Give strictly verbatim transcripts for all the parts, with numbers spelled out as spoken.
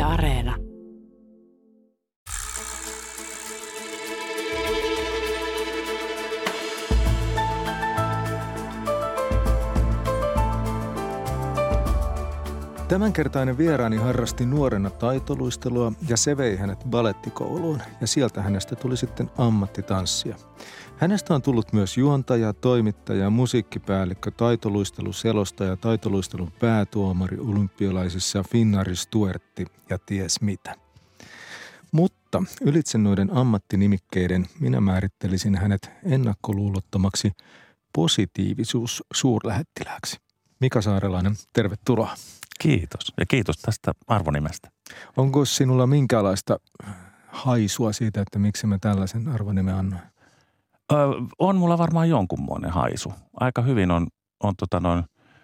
Areena. Tämänkertainen vieraani harrasti nuorena taitoluistelua ja se vei hänet balettikouluun ja sieltä hänestä tuli sitten ammattitanssia. Hänestä on tullut myös juontaja, toimittaja, musiikkipäällikkö, taitoluisteluselostaja, taitoluistelun päätuomari olympialaisissa, Finnair Stuertti ja ties mitä. Mutta ylitse noiden ammattinimikkeiden minä määrittelisin hänet ennakkoluulottomaksi positiivisuus-suurlähettilääksi. Mika Saarelainen, tervetuloa. Kiitos ja kiitos tästä arvonimestä. Onko sinulla minkälaista haisua siitä, että miksi mä tällaisen arvonimen annoin? Öö, on mulla varmaan jonkunmoinen haisu. Aika hyvin on, on tota noin,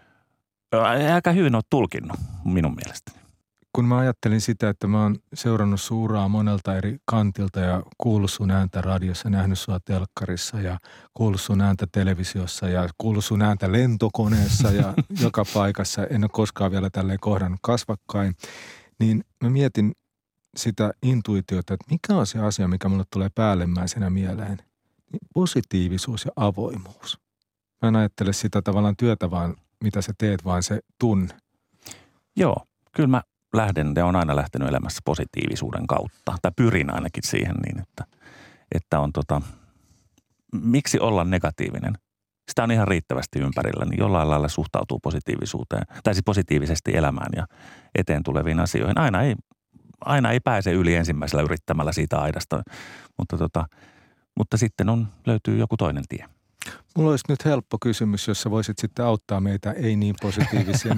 aika hyvin on tulkinnut minun mielestäni. Kun mä ajattelin sitä, että mä oon seurannut suuraa monelta eri kantilta ja kuullut sun ääntä radiossa, nähnyt sua telkkarissa ja kuullut sun ääntä televisiossa ja kuullut sun ääntä lentokoneessa ja joka paikassa, en ole koskaan vielä tälleen kohdannut kasvakkain, niin mä mietin sitä intuitiota, että mikä on se asia, mikä mulle tulee päällemmäisenä mieleen. Niin positiivisuus ja avoimuus. Mä en ajattele sitä tavallaan työtä, vaan mitä sä teet, vaan se tunne. Joo, kyllä mä lähden ja on aina lähtenyt elämässä positiivisuuden kautta. Tai pyrin ainakin siihen niin, että, että on tota, miksi olla negatiivinen? Sitä on ihan riittävästi ympärillä, niin jollain lailla suhtautuu positiivisuuteen, tai siis positiivisesti elämään ja eteen tuleviin asioihin. Aina ei, aina ei pääse yli ensimmäisellä yrittämällä siitä aidasta, mutta, tota, mutta sitten on, löytyy joku toinen tie. Mulla olisi nyt helppo kysymys, jos sä voisit sitten auttaa meitä ei niin positiivisia.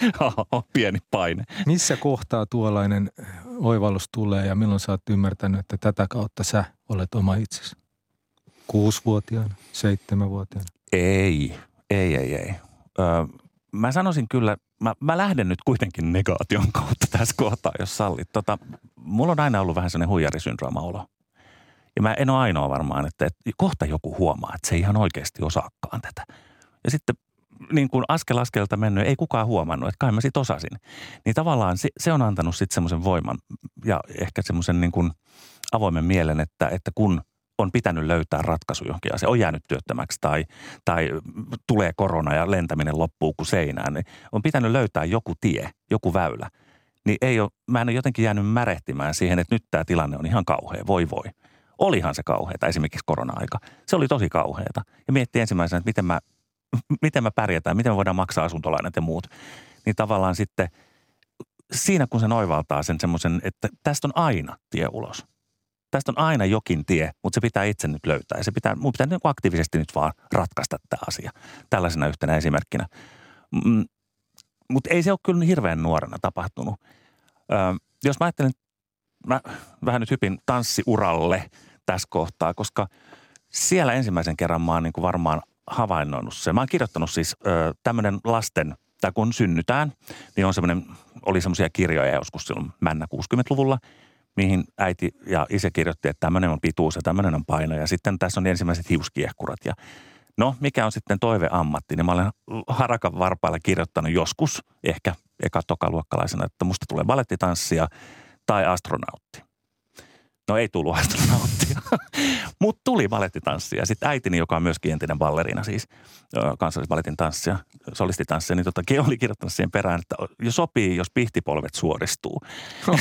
Pieni paine. Missä kohtaa tuollainen oivallus tulee ja milloin sä oot ymmärtänyt, että tätä kautta sä olet oma itsesi? Kuusivuotiaana, seitsemänvuotiaana? Ei, ei, ei, ei. Öö, mä sanoisin kyllä, mä, mä lähden nyt kuitenkin negaation kautta tässä kohtaa, jos sallit. Tota, mulla on aina ollut vähän sellainen huijarisyndrooma-olo. Ja mä en ole ainoa varmaan, että, että kohta joku huomaa, että se ei ihan oikeasti osaakaan tätä. Ja sitten niin kuin askel askelta mennyt, ei kukaan huomannut, että kai mä sit osasin. Niin tavallaan se, se on antanut sitten semmoisen voiman ja ehkä semmoisen niin kuin avoimen mielen, että, että kun on pitänyt löytää ratkaisu johonkin asiaan, on jäänyt työttömäksi tai, tai tulee korona ja lentäminen loppuu kuin seinään, niin on pitänyt löytää joku tie, joku väylä. Niin ei ole, mä en ole jotenkin jäänyt märehtimään siihen, että nyt tämä tilanne on ihan kauhea, voi voi. Olihan se kauheata, esimerkiksi korona-aika. Se oli tosi kauheata. Ja miettii ensimmäisenä, että miten mä, miten mä pärjätään, miten me voidaan maksaa asuntolainat ja muut. Niin tavallaan sitten siinä, kun se oivaltaa sen semmoisen, että tästä on aina tie ulos. Tästä on aina jokin tie, mutta se pitää itse nyt löytää. Ja se pitää, mun pitää niin aktiivisesti nyt vaan ratkaista tämä asia. Tällaisena yhtenä esimerkkinä. Mm, mutta ei se ole kyllä hirveän nuorena tapahtunut. Öö, jos mä ajattelen, mä vähän nyt hypin tanssiuralle tässä kohtaa, koska siellä ensimmäisen kerran mä oon niin kuin varmaan havainnoinut sen. Mä oon kirjoittanut siis ö, tämmöinen lasten, tai kun synnytään, niin on semmoinen, oli semmoisia kirjoja joskus silloin männä kuusikymmentäluvulla, mihin äiti ja isä kirjoitti, että tämmöinen on pituus ja tämmöinen on paino. Ja sitten tässä on ensimmäiset hiuskiehkurat. Ja no, mikä on sitten toiveammatti, niin mä olen harakan varpailla kirjoittanut joskus, ehkä eka tokaluokkalaisena, että musta tulee balettitanssia tai astronautti. No ei tullut astronauttia, mutta tuli balettitanssia. Sitten äitini, joka on myöskin entinen balleriina siis, kansallisballetin tanssia, solistitanssia, niin tota, oli kirjoittanut siihen perään, että jo sopii, jos pihtipolvet suoristuu. Oh.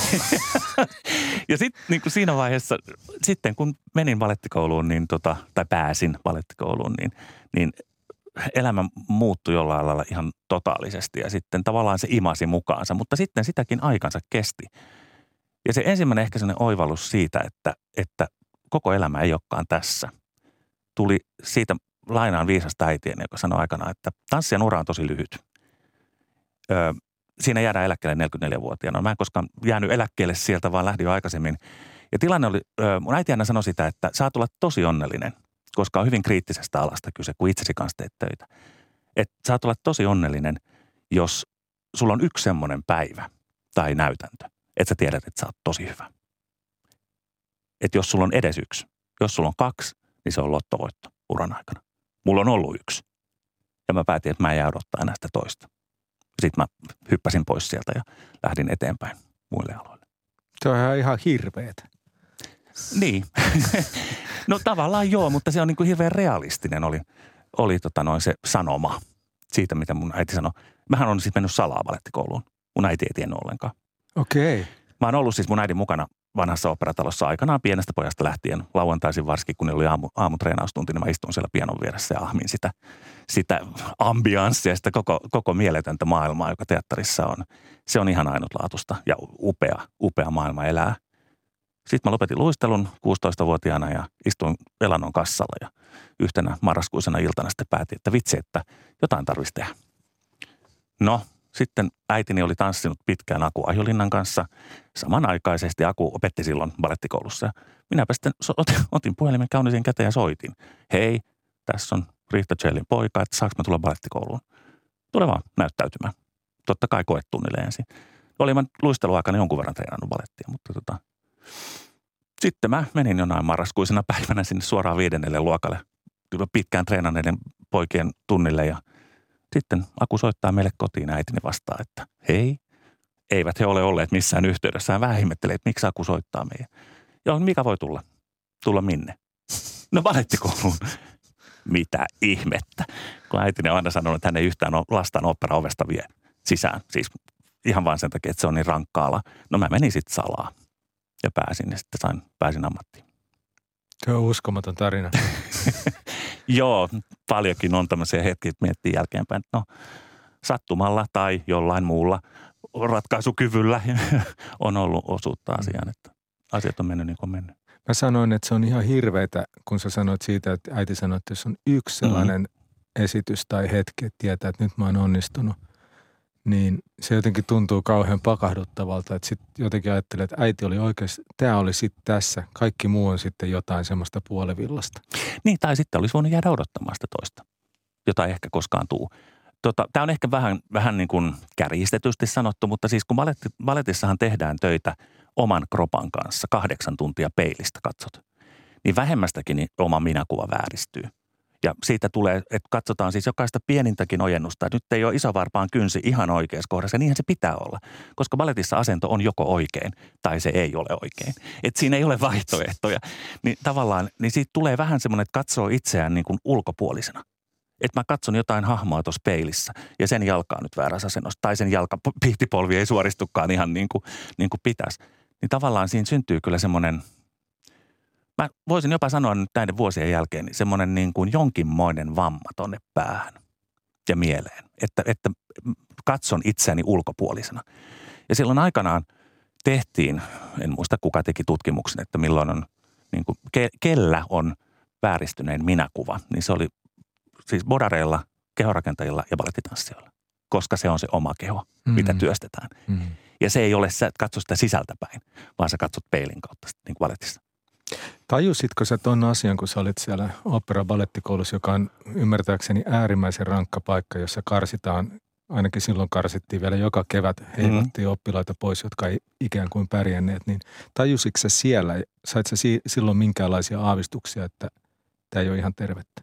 Ja sitten niin siinä vaiheessa, sitten kun menin balettikouluun, niin tota, tai pääsin balettikouluun, niin, niin elämä muuttui jollain lailla ihan totaalisesti ja sitten tavallaan se imasi mukaansa, mutta sitten sitäkin aikansa kesti. Ja se ensimmäinen ehkä sellainen oivallus siitä, että, että koko elämä ei olekaan tässä, tuli siitä lainaan viisasta äitieni, joka sanoi aikanaan, että tanssijan ura on tosi lyhyt. Öö, siinä jäädään eläkkeelle neljäkymmentäneljävuotiaana. Mä en koskaan jäänyt eläkkeelle sieltä, vaan lähdin jo aikaisemmin. Ja tilanne oli, öö, mun äiti aina sanoi sitä, että saat olla tosi onnellinen, koska on hyvin kriittisestä alasta kyse, kun itsesi kanssa teet töitä. Että saat olla tosi onnellinen, jos sulla on yksi semmoinen päivä tai näytäntö, että sä tiedät, että sä oot tosi hyvä. Että jos sulla on edes yksi, jos sulla on kaksi, niin se on lottovoitto uran aikana. Mulla on ollut yksi. Ja mä päätin, että mä en jää odottaa enää sitä toista. Sitten mä hyppäsin pois sieltä ja lähdin eteenpäin muille aloille. Se on ihan hirveetä. Niin. No tavallaan joo, mutta se on niin kuin hirveän realistinen oli, oli tota noin se sanoma siitä, mitä mun äiti sanoi. Mähän on siis mennyt salaa balettikouluun. Mun äiti ei tiennyt ollenkaan. Okei. Okay. Mä oon ollut siis mun äidin mukana vanhassa operatalossa aikanaan pienestä pojasta lähtien. Lauantaisin varsinkin, kun oli aamu, aamutreenaustunti, niin mä istun siellä pianon vieressä ja ahmin sitä, sitä ambianssia, sitä koko, koko mieletöntä maailmaa, joka teatterissa on. Se on ihan ainutlaatuista ja upea, upea maailma elää. Sitten mä lopetin luistelun kuusitoistavuotiaana ja istuin elannon kassalla ja yhtenä marraskuisena iltana sitten päätin, että vitsi, että jotain tarvitsisi tehdä. No, sitten äitini oli tanssinut pitkään Aku Ahjolinnan kanssa. Samanaikaisesti Aku opetti silloin balettikoulussa. Minäpä sitten otin, otin puhelimen kauniiseen käteen ja soitin. Hei, tässä on Riitta Cellin poika, että saanko mä tulla balettikouluun? Tule vaan näyttäytymään. Totta kai koetunnille ensin. Olin mä luisteluaikana jonkun verran treenannut balettia, mutta tota... Sitten mä menin jonain marraskuisena päivänä sinne suoraan viidennelle luokalle pitkään treenanneiden poikien tunnille ja sitten Aku soittaa meille kotiin, äitini vastaa, että hei, eivät he ole olleet missään yhteydessä. Hän vähän ihmettelee, että miksi Aku soittaa meidän. Joo, Mika voi tulla. Tulla minne? No balettikouluun. Mitä ihmettä. Kun äitini on aina sanonut, että hän ei yhtään lastaan opera-ovesta vie sisään. Siis ihan vain sen takia, että se on niin rankka ala. No mä menin sitten salaa ja pääsin ja sitten sain, pääsin ammattiin. Se on uskomaton tarina. Joo, paljonkin on tämmöisiä hetkiä, että miettii jälkeenpäin, että no sattumalla tai jollain muulla ratkaisukyvyllä on ollut osuutta asiaan, että asiat on mennyt niin kuin on mennyt. Mä sanoin, että se on ihan hirveetä, kun sä sanoit siitä, että äiti sanoi, että jos on yksi sellainen mm-hmm. esitys tai hetki, että tietää, että nyt mä oon onnistunut, niin se jotenkin tuntuu kauhean pakahduttavalta, että sitten jotenkin ajattelee, että äiti oli oikeasti, tämä oli sitten tässä, kaikki muu on sitten jotain semmoista puolivillasta. Niin, tai sitten olisi voinut jäädä odottamaan sitä toista, jota ei ehkä koskaan tuu. Tota, tämä on ehkä vähän, vähän niin kuin kärjistetysti sanottu, mutta siis kun baletti, baletissahan tehdään töitä oman kropan kanssa, kahdeksan tuntia peilistä katsot, niin vähemmästäkin niin oma minäkuva vääristyy. Ja siitä tulee, että katsotaan siis jokaista pienintäkin ojennusta. Nyt ei ole isovarpaan kynsi ihan oikeassa kohdassa. Ja niinhän se pitää olla, koska baletissa asento on joko oikein tai se ei ole oikein. Että siinä ei ole vaihtoehtoja. Niin tavallaan, niin siitä tulee vähän semmoinen, että katsoo itseään niin kuin ulkopuolisena. Että mä katson jotain hahmoa tuossa peilissä ja sen jalka on nyt väärässä asennossa. Tai sen jalka, pihtipolvi ei suoristukaan ihan niin kuin, niin kuin pitäisi. Niin tavallaan siinä syntyy kyllä semmoinen... Mä voisin jopa sanoa nyt näiden vuosien jälkeen niin semmoinen niin kuin jonkinmoinen vamma tonne päähän ja mieleen, että, että katson itseäni ulkopuolisena. Ja silloin aikanaan tehtiin, en muista kuka teki tutkimuksen, että milloin on, niin kuin, ke, kellä on vääristyneen minäkuva, niin se oli siis bodareilla, kehorakentajilla ja balettitanssijoilla, koska se on se oma keho, mm-hmm. mitä työstetään. Mm-hmm. Ja se ei ole, sä et katso sitä sisältäpäin, vaan sä katsot peilin kautta niin kuin balettissa. Tajusitko sä ton asian, kun sä olit siellä opera-balettikoulussa, joka on ymmärtääkseni äärimmäisen rankka paikka, jossa karsitaan, ainakin silloin karsittiin vielä joka kevät, heivattiin mm. oppilaita pois, jotka ei ikään kuin pärjänneet, niin tajusitko sä siellä, sait sä si- silloin minkäänlaisia aavistuksia, että tämä ei ole ihan tervettä?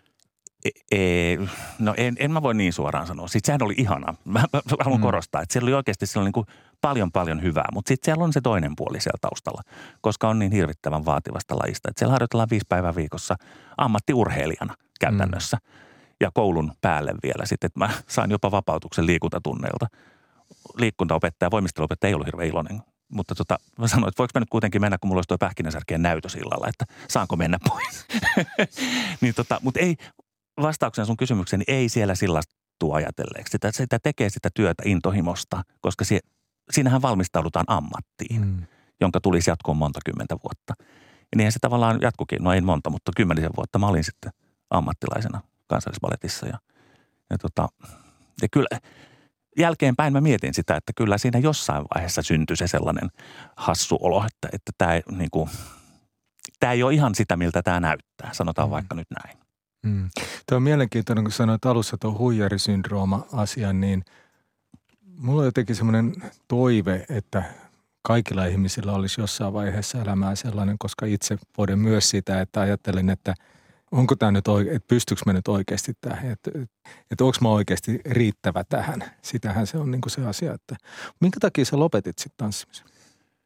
E- e- no en, en mä voi niin suoraan sanoa. Sitten sehän oli ihana. Mä, mä haluan mm. korostaa, että siellä oli oikeasti siellä niin kuin paljon paljon hyvää, mutta sitten siellä on se toinen puoli siellä taustalla, koska on niin hirvittävän vaativasta lajista. Että siellä harjoitellaan viisi päivää viikossa ammattiurheilijana käytännössä mm. ja koulun päälle vielä sitten, että mä sain jopa vapautuksen liikuntatunneilta. Liikuntaopettaja, voimisteluopettaja ei ollut hirveän iloinen, mutta tota, mä sanoin, että voiko mä nyt kuitenkin mennä, kun mulla olisi tuo pähkinäsärkeen näytös illalla, että saanko mennä pois. niin tota, mutta ei, vastauksen sun kysymykseen, niin ei siellä sellaista tuu ajatelleeksi. Sitä, sitä tekee sitä työtä intohimosta, koska sie, siinähän valmistaudutaan ammattiin, mm. jonka tulisi jatkoon monta kymmentä vuotta. Ja niinhän se tavallaan jatkukin, no ei monta, mutta kymmenisen vuotta mä olin sitten ammattilaisena Kansallisbaletissa. Ja, ja, tota, ja kyllä jälkeenpäin mä mietin sitä, että kyllä siinä jossain vaiheessa syntyi se sellainen hassu olo, että, että tämä ei, niin kuin, tämä ei ole ihan sitä, miltä tämä näyttää, sanotaan mm. vaikka nyt näin. Mm. Tuo on mielenkiintoinen, kun sanoit alussa tuon huijarisyndrooma-asian, niin mulla on jotenkin semmoinen toive, että kaikilla ihmisillä olisi jossain vaiheessa elämää sellainen, koska itse voin myös sitä, että ajattelen, että onko tämä nyt oikein, että pystyykö mä nyt oikeasti tähän, että, että onko mä oikeasti riittävä tähän. Sitähän se on niin kuin se asia, että minkä takia sä lopetit sitten tanssimisen?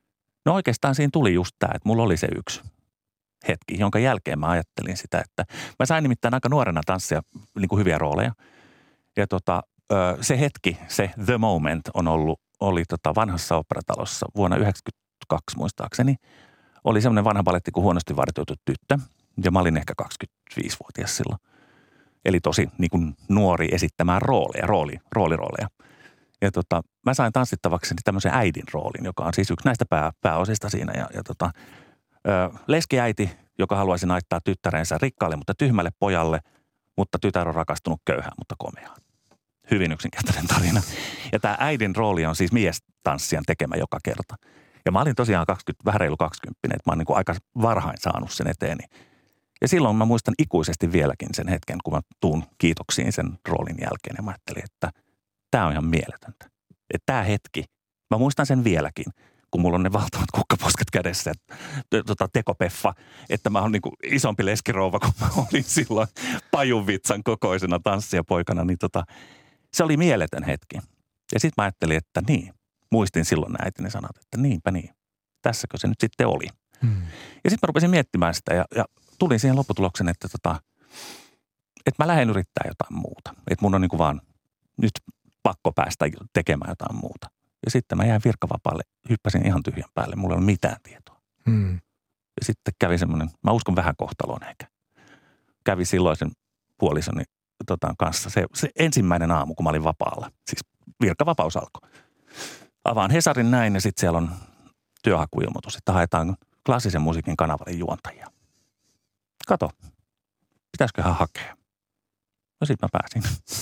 No oikeastaan siinä tuli just tämä, että mulla oli se yksi hetki, jonka jälkeen mä ajattelin sitä, että mä sain nimittäin aika nuorena tanssia niin kuin hyviä rooleja. Ja tota, se hetki, se The Moment on ollut, oli tota vanhassa operatalossa vuonna yhdeksänkymmentäkaksi muistaakseni. Oli semmoinen vanha baletti kuin Huonosti vartioitu tyttö. Ja mä olin ehkä kaksikymmentäviisivuotias silloin. Eli tosi niin kuin nuori esittämään rooleja, rooli, roolirooleja. Ja tota, mä sain tanssittavakseni tämmöisen äidin roolin, joka on siis yksi näistä pää, pääosista siinä. Ja, ja tota, ö, leskiäiti, joka haluaisi naittaa tyttärensä rikkaalle, mutta tyhmälle pojalle, mutta tytär on rakastunut köyhään, mutta komeaan. Hyvin yksinkertainen tarina. Ja tämä äidin rooli on siis miestanssijan tekemä joka kerta. Ja mä olin tosiaan kaksikymmentä, vähän reilu kaksikymppinen, että mä oon niin kuin aika varhain saanut sen eteeni. Ja silloin mä muistan ikuisesti vieläkin sen hetken, kun mä tuun kiitoksiin sen roolin jälkeen. Ja mä ajattelin, että tämä on ihan mieletöntä. Että tämä hetki, mä muistan sen vieläkin, kun mulla on ne valtavat kukkaposket kädessä, tota, tekopeffa, että mä oon niin kuin isompi leskirouva, kun mä olin silloin pajunvitsan kokoisena tanssijapoikana, niin tota, se oli mieletön hetki. Ja sitten mä ajattelin, että niin, muistin silloin äitini sanat, että niinpä niin, tässäkö se nyt sitten oli. Hmm. Ja sitten mä rupesin miettimään sitä ja, ja tulin siihen lopputulokseen, että, tota, että mä lähden yrittää jotain muuta. Että mun on niin kuin vaan nyt pakko päästä tekemään jotain muuta. Ja sitten mä jäin virkavapaalle, hyppäsin ihan tyhjän päälle, mulla ei ole mitään tietoa. Hmm. Ja sitten kävi semmoinen, mä uskon vähän kohtaloon ehkä. Kävi silloisen puolisoni tota, kanssa se, se ensimmäinen aamu, kun mä olin vapaalla. Siis virkavapaus alkoi. Avaan Hesarin näin ja sitten siellä on työhakuilmoitus, että haetaan klassisen musiikin kanavalle juontajia. Kato, pitäisiköhän hakea? No sit mä pääsin.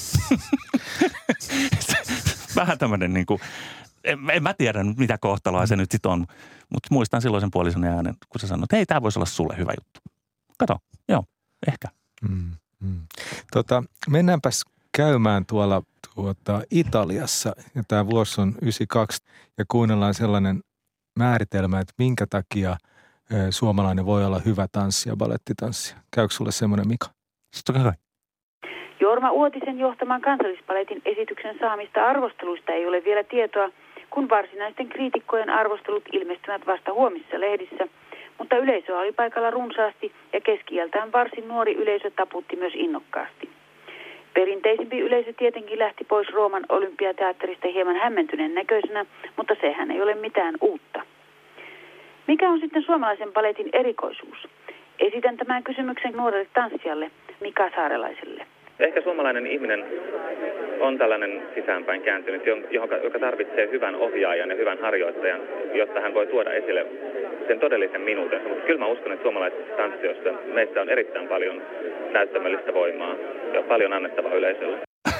Vähän tämmöinen niin kuin, en, en mä tiedä mitä kohtaloa se nyt sit on, mutta muistan silloin sen puolison äänen, kun se sanoi, että hei, tää voisi olla sulle hyvä juttu. Kato, joo, ehkä. Mm, mm. Tota, mennäänpäs käymään tuolla tuota, Italiassa, ja tämä vuosi on yhdeksänkymmentäkaksi, ja kuunnellaan sellainen määritelmä, että minkä takia e, suomalainen voi olla hyvä tanssija, balettitanssija. Käykö sulle semmoinen, Mika? Totta kai. Jorma Uotisen johtaman Kansallispaletin esityksen saamista arvosteluista ei ole vielä tietoa, kun varsinaisten kriitikkojen arvostelut ilmestyvät vasta huomisessa lehdissä, mutta yleisöä oli paikalla runsaasti ja keski-iältään varsin nuori yleisö taputti myös innokkaasti. Perinteisempi yleisö tietenkin lähti pois Rooman olympiateatterista hieman hämmentyneen näköisenä, mutta sehän ei ole mitään uutta. Mikä on sitten suomalaisen baletin erikoisuus? Esitän tämän kysymyksen nuorelle tanssijalle Mika Saarelaiselle. Ehkä suomalainen ihminen on tällainen sisäänpäin kääntynyt, joka, joka tarvitsee hyvän ohjaajan ja hyvän harjoittajan, jotta hän voi tuoda esille sen todellisen minuutensa. Mutta kyllä mä uskon, että suomalaisissa tanssijoissa meistä on erittäin paljon näyttämöllistä voimaa ja paljon annettavaa yleisölle.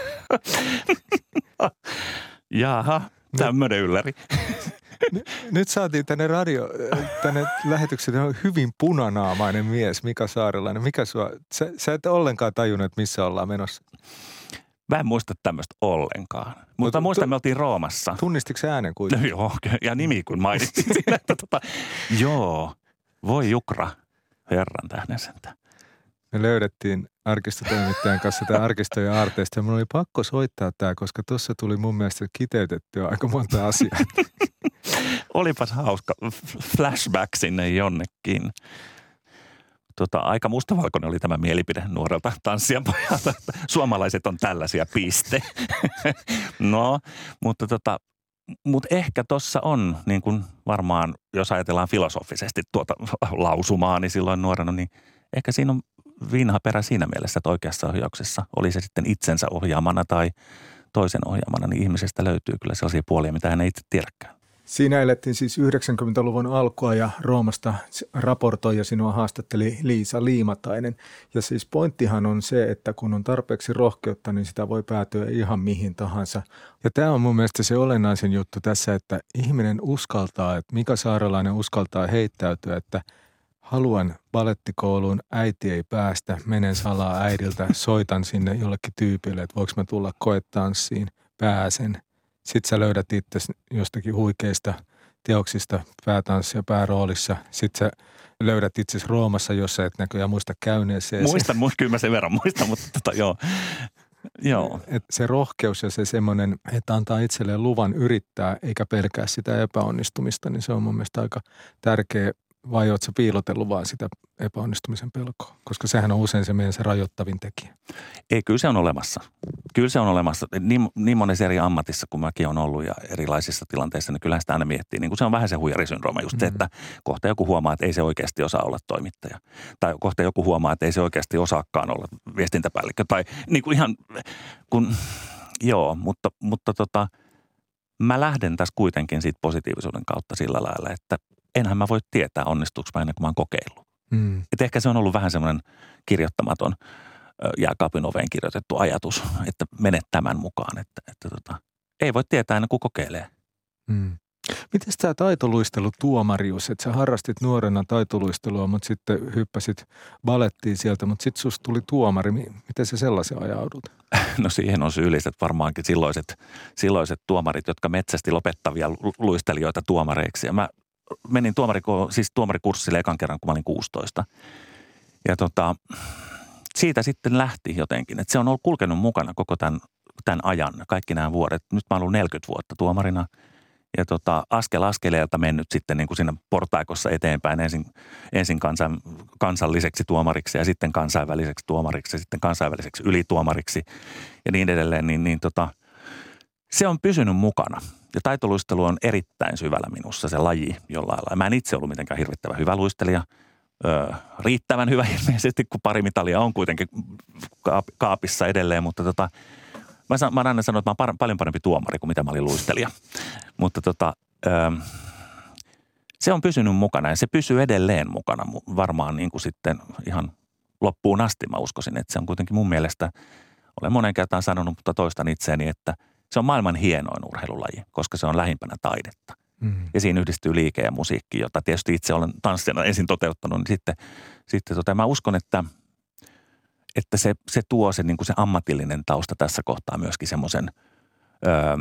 Jaha, tämmöinen ylläri. Nyt saatiin tänne radio, tänne lähetykseen hyvin punanaamainen mies, Mika Saarelainen. Mikä sua, sä, sä et ollenkaan tajunnut, että missä ollaan menossa. Mä en muista tämmöistä ollenkaan. Mutta no, muistan, me oltiin Roomassa. Tunnistitko sä äänen kuitenkin? No, joo, ja nimi kun mainitsin siinä, että tota, joo, voi Jukra, herran tähden sentään. Me löydettiin arkistotoimittajan kanssa tämä arkistojen aarteesta ja mun oli pakko soittaa tämä, koska tuossa tuli mun mielestä kiteytettyä aika monta asiaa. Olipas hauska flashback sinne jonnekin. Tota, aika mustavalkoinen oli tämä mielipide nuorelta tanssijan pojalta. Suomalaiset on tällaisia, piste. No, mutta tota, mut ehkä tuossa on, niin kuin varmaan, jos ajatellaan filosofisesti tuota lausumaa, niin silloin nuorena, niin ehkä siinä on vinha perä siinä mielessä, että oikeassa ohjauksessa, oli se sitten itsensä ohjaamana tai toisen ohjaamana, niin ihmisestä löytyy kyllä sellaisia puolia, mitä hän ei itse tiedäkään. Siinä elettiin siis yhdeksänkymmentäluvun alkua ja Roomasta raportoi ja sinua haastatteli Liisa Liimatainen. Ja siis pointtihan on se, että kun on tarpeeksi rohkeutta, niin sitä voi päätyä ihan mihin tahansa. Ja tämä on mun mielestä se olennaisen juttu tässä, että ihminen uskaltaa, että Mika Saarelainen uskaltaa heittäytyä, että haluan balettikouluun, äiti ei päästä, menen salaa äidiltä, soitan sinne jollekin tyypille, että voiko mä tulla koetanssiin, pääsen. Sitten sä löydät itse jostakin huikeista teoksista päätanssia pääroolissa. Sitten sä löydät itse Roomassa, jos sä et näköjään muista käyneeseen. Muistan, kyllä mä sen verran muistan, mutta tota, joo. Joo. Et se rohkeus ja se semmoinen, että antaa itselleen luvan yrittää eikä pelkää sitä epäonnistumista, niin se on mun mielestä aika tärkeä. Vai ootko sä piilotellut vaan sitä epäonnistumisen pelkoa? Koska sehän on usein se meidän se rajoittavin tekijä. Ei, kyllä se on olemassa. Kyllä se on olemassa. Niin, niin monessa eri ammatissa, kun mäkin olen ollut ja erilaisissa tilanteissa, niin kyllähän sitä aina miettii. Niin kuin se on vähän se huijarisyndrooma just se, että kohta joku huomaa, että ei se oikeasti osaa olla toimittaja. Tai kohta joku huomaa, että ei se oikeasti osaakaan olla viestintäpäällikkö. Tai niin kuin ihan, kun, joo, mutta, mutta tota, mä lähden tässä kuitenkin siitä positiivisuuden kautta sillä lailla, että enhän mä voi tietää, onnistuuko mä ennen kuin mä oon kokeillut. Mm. Että ehkä se on ollut vähän semmoinen kirjoittamaton jääkaapin oveen kirjoitettu ajatus, että mene tämän mukaan, että, että tota, ei voi tietää ennen kuin kokeilee. Mm. Miten tämä taitoluistelu tuomarius, että sä harrastit nuorena taitoluistelua, mutta sitten hyppäsit balettiin sieltä, mutta sitten susta tuli tuomari. Miten sä sellaisen ajaudut? No siihen on syylliset varmaankin silloiset, silloiset tuomarit, jotka metsästi lopettavia luistelijoita tuomareiksi. Ja mä menin tuomari, siis tuomarikurssille ekan kerran, kun mä olin kuusitoista. Ja tota, siitä sitten lähti jotenkin, että se on ollut kulkenut mukana koko tämän, tämän ajan, kaikki nämä vuodet. Nyt mä oon ollut neljäkymmentä vuotta tuomarina ja tota, askel askeleelta mennyt sitten niin kuin siinä portaikossa eteenpäin ensin, ensin kansan, kansalliseksi tuomariksi ja sitten kansainväliseksi tuomariksi ja sitten kansainväliseksi ylituomariksi ja niin edelleen, niin, niin tota, se on pysynyt mukana. Ja taitoluistelu on erittäin syvällä minussa se laji jollain lailla. Mä en itse ollut mitenkään hirvittävän hyvä luistelija. Öö, riittävän hyvä ilmeisesti, kun pari mitalia on kuitenkin kaapissa edelleen, mutta tota, mä, san, mä aina sanon, että mä oon par, paljon parempi tuomari kuin mitä mä olin luistelija. Mutta tota, öö, se on pysynyt mukana ja se pysyy edelleen mukana varmaan niin kuin sitten ihan loppuun asti. Mä uskoisin, että se on kuitenkin mun mielestä, olen monen kertaan sanonut, mutta toistan itseäni, että se on maailman hienoin urheilulaji, koska se on lähimpänä taidetta. Mm. Ja siinä yhdistyy liike ja musiikki, jota tietysti itse olen tanssijana ensin toteuttanut. Niin sitten sitten tota, mä uskon, että, että se, se tuo se, niin kuin se ammatillinen tausta tässä kohtaa myöskin semmoisen öö,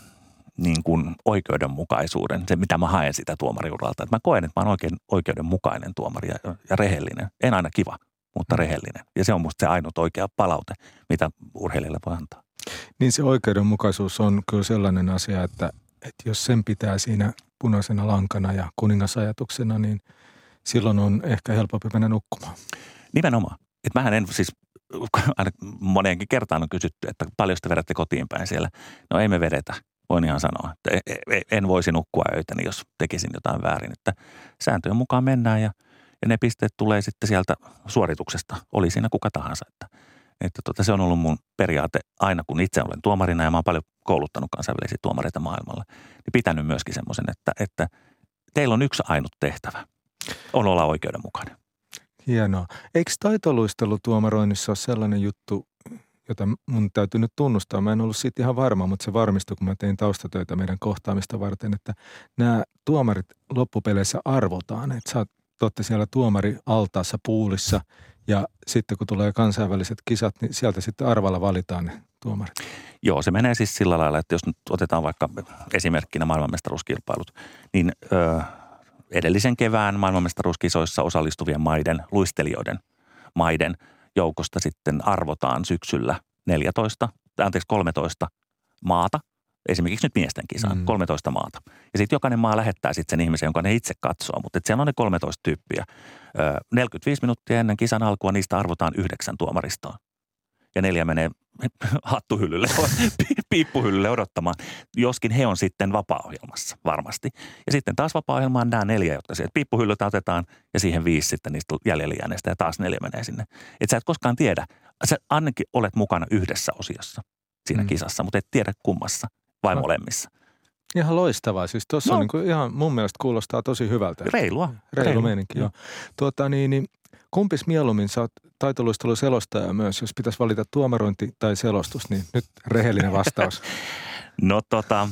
niin kuin oikeudenmukaisuuden. Se, mitä mä haen sitä tuomariuralta. Että mä koen, että mä oon oikein oikeudenmukainen tuomari ja, ja rehellinen. En aina kiva, mutta rehellinen. Ja se on musta se ainut oikea palaute, mitä urheilijalle voi antaa. Niin se oikeudenmukaisuus on kyllä sellainen asia, että, että jos sen pitää siinä punaisena lankana ja kuningasajatuksena, niin silloin on ehkä helpompi mennä nukkumaan. Nimenomaan. Että mähän en siis, aina moneenkin kertaan on kysytty, että paljon te vedätte kotiin päin siellä. No ei me vedetä, voin ihan sanoa. Että en voisi nukkua öitäni, jos tekisin jotain väärin. Että sääntöjen mukaan mennään ja, ja ne pisteet tulee sitten sieltä suorituksesta. Oli siinä kuka tahansa, että Että tota, se on ollut mun periaate aina, kun itse olen tuomarina ja mä oon paljon kouluttanut kansainvälisiä tuomareita maailmalla, niin pitänyt myöskin semmoisen, että, että teillä on yksi ainut tehtävä, on olla oikeudenmukainen. Hienoa. Eikö taitoluistelutuomaroinnissa ole sellainen juttu, jota mun täytyy nyt tunnustaa? Mä en ollut siitä ihan varma, mutta se varmistui, kun mä tein taustatöitä meidän kohtaamista varten, että nämä tuomarit loppupeleissä arvotaan, että sä olette siellä tuomari altaassa puulissa ja sitten kun tulee kansainväliset kisat, niin sieltä sitten arvalla valitaan ne tuomarit. Joo, se menee siis sillä lailla, että jos nyt otetaan vaikka esimerkkinä maailmanmestaruuskilpailut, niin ö, edellisen kevään maailmanmestaruuskisoissa osallistuvien maiden, luistelijoiden maiden joukosta sitten arvotaan syksyllä neljätoista, anteeksi kolmetoista maata. Esimerkiksi nyt miesten kisaan, mm. kolmetoista maata. Ja sitten jokainen maa lähettää sitten sen ihmisen, jonka ne itse katsoo. Mutta siellä on ne kolmetoista tyyppiä. Öö, neljäkymmentäviisi minuuttia ennen kisan alkua niistä arvotaan yhdeksän tuomaristoon. Ja neljä menee hattuhyllylle, piippuhyllylle odottamaan. Joskin he on sitten vapaa-ohjelmassa varmasti. Ja sitten taas vapaa-ohjelmaan nämä neljä, jotka sieltä piippuhyllyltä otetaan ja siihen viisi sitten niistä jäljellä jääneistä ja taas neljä menee sinne. Että sä et koskaan tiedä. Sä ainakin olet mukana yhdessä osiossa siinä mm. kisassa, mutta et tiedä kummassa. Vai molemmissa. Ihan loistavaa. Siis tuossa no. on niin kuin ihan mun mielestä kuulostaa tosi hyvältä. Reilua. Reilu, Reilu meininki, joo. Tuota niin, niin kumpis mieluummin sä oot taitoluistelun selostaja myös, jos pitäisi valita tuomarointi tai selostus, niin nyt rehellinen vastaus. No tota,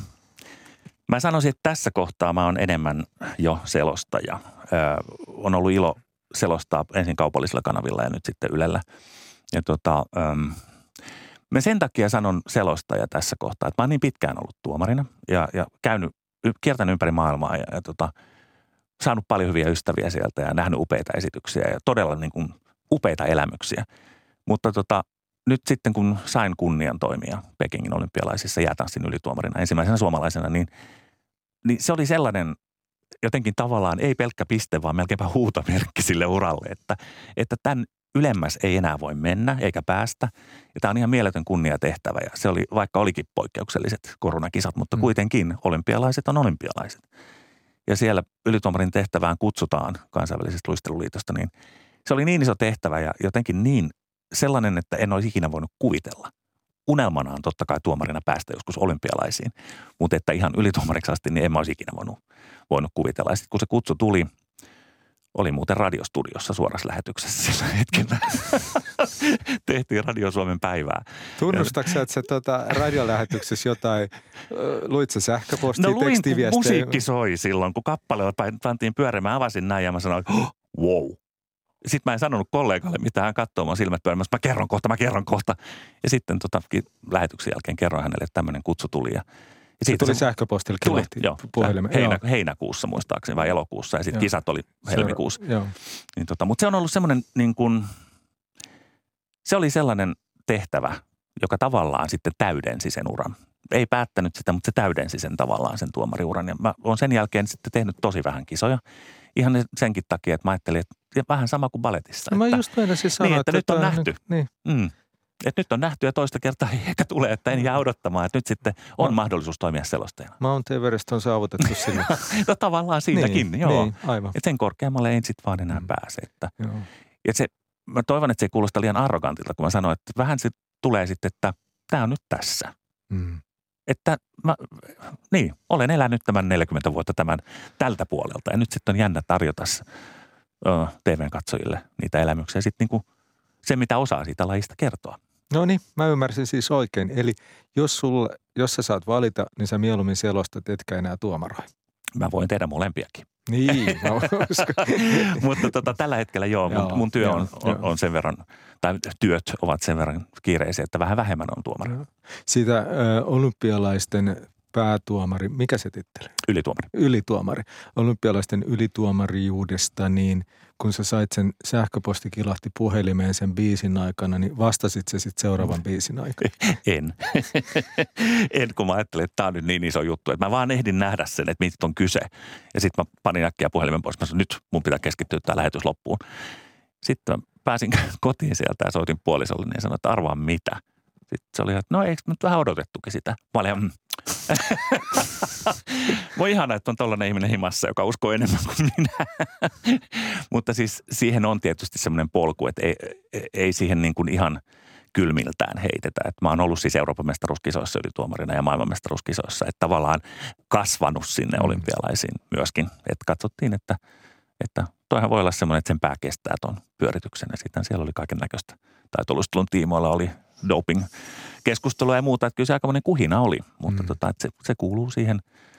mä sanoisin, että tässä kohtaa mä oon enemmän jo selostaja. Öö, on ollut ilo selostaa ensin kaupallisilla kanavilla ja nyt sitten Ylellä. Ja tota... Öö, Mä sen takia sanon selostaja tässä kohtaa, että mä oon niin pitkään ollut tuomarina ja, ja käynyt, kiertänyt ympäri maailmaa ja, ja tota, saanut paljon hyviä ystäviä sieltä ja nähnyt upeita esityksiä ja todella niin kuin upeita elämyksiä. Mutta tota, nyt sitten kun sain kunnian toimia Pekingin olympialaisissa jäätanssin ylituomarina ensimmäisenä suomalaisena, niin, niin se oli sellainen jotenkin tavallaan ei pelkkä piste, vaan melkeinpä huutomerkki sille uralle, että, että tämän ylemmäs ei enää voi mennä eikä päästä. Ja tämä on ihan mieletön kunniatehtävä ja se oli, vaikka olikin poikkeukselliset koronakisat, mutta kuitenkin olympialaiset on olympialaiset. Ja siellä ylituomarin tehtävään kutsutaan kansainvälisestä luisteluliitosta, niin se oli niin iso tehtävä ja jotenkin niin sellainen, että en olisi ikinä voinut kuvitella. Unelmana on totta kai tuomarina päästä joskus olympialaisiin, mutta että ihan ylituomariksi asti, niin en mä olisi ikinä voinut, voinut kuvitella. Ja sitten kun se kutsu tuli, oli muuten radiostudiossa suorassa lähetyksessä sillä hetkellä. Tehtiin Radio Suomen päivää. Tunnustatko että sä tuota radiolähetyksessä jotain, luit sä sähköpostia, no, tekstiviestejä? No musiikki soi silloin, kun kappale pantiin pyörimään, avasin näin ja mä sanoin, oh, wow. Sitten mä en sanonut kollegalle mitään, hän katsoo mun silmät pyörimässä, mä kerron kohta, mä kerron kohta. Ja sitten tota, lähetyksen jälkeen kerroin hänelle, että tämmöinen kutsu tuli. Ja, ja se tuli se, sähköpostilla, tuli, joo, heinä, heinäkuussa muistaakseni vai elokuussa ja sitten kisat oli helmikuussa. Joo. Niin, tota, mutta se on ollut semmoinen niin kuin, se oli sellainen tehtävä, joka tavallaan sitten täydensi sen uran. Ei päättänyt sitä, mutta se täydensi sen tavallaan sen tuomariuran. Ja mä oon sen jälkeen sitten tehnyt tosi vähän kisoja. Ihan senkin takia, että mä ajattelin, että vähän sama kuin baletissa. No mä että, just meinasin sanoa, niin, että, että nyt on tämä, nähty. Niin. Mm. Että nyt on nähty ja toista kertaa ei ehkä tule, että en jää odottamaan. Että nyt sitten on mä, mahdollisuus toimia selostajana. Mount Everest on saavutettu sinne. No tavallaan siinäkin, niin, joo. Niin, aivan. Että sen korkeammalle ei sitten vaan enää mm. pääse. Että. Ja se, mä toivon, että se ei kuulosta liian arrogantilta, kun mä sanoin, että vähän se tulee sitten, että tämä on nyt tässä. Mm. Että mä, niin, olen elänyt tämän neljäkymmentä vuotta tämän tältä puolelta ja nyt sitten on jännä tarjota ö, T V-katsojille niitä elämyksiä sitten niinku se, mitä osaa siitä lajista kertoa. No niin, mä ymmärsin siis oikein. Eli jos, sulle, jos sä saat valita, niin sä mieluummin selostat, etkä enää tuomaroi. Mä voin tehdä molempiakin. Niin, no, mutta tota, tällä hetkellä joo, mun, joo mun työ joo, on, on, on sen verran, tai työt ovat sen verran kiireisiä, että vähän vähemmän on tuomari. Siitä ö, olympialaisten päätuomari, mikä se titteli? Ylituomari. Ylituomari. Olympialaisten ylituomarijuudesta, niin kun sä sait sen sähköposti kilahti puhelimeen sen biisin aikana, niin vastasit se sitten seuraavan biisin aikana? En. En, kun mä ajattelin, että tää on nyt niin iso juttu, että mä vaan ehdin nähdä sen, että mitä on kyse. Ja sitten mä panin äkkiä puhelimen pois. Mä sanoin, nyt mun pitää keskittyä tää lähetys loppuun. Sitten mä pääsin kotiin sieltä ja soitin puolisolle niin sanoin, että arvaa mitä. Sitten se oli, että no eikö nyt vähän odotettukin sitä? Mä olin, mm. Voi ihana, että on tollainen ihminen himassa, joka uskoo enemmän kuin minä. Mutta siis siihen on tietysti semmoinen polku, että ei, ei siihen niin kuin ihan kylmiltään heitetä. Että mä oon ollut siis Euroopan mestaruuskisoissa ylituomarina ja maailman mestaruuskisoissa. Että tavallaan kasvanut sinne olympialaisiin myöskin. Että katsottiin, että, että toihan voi olla semmoinen, että sen pää kestää ton pyörityksen. Ja sitten siellä oli kaiken näköistä. Taitoluistelun tiimoilla oli doping-keskustelua ja muuta. Että kyllä se aikamoinen kuhina oli, mutta mm. tota, että se, se kuuluu siihen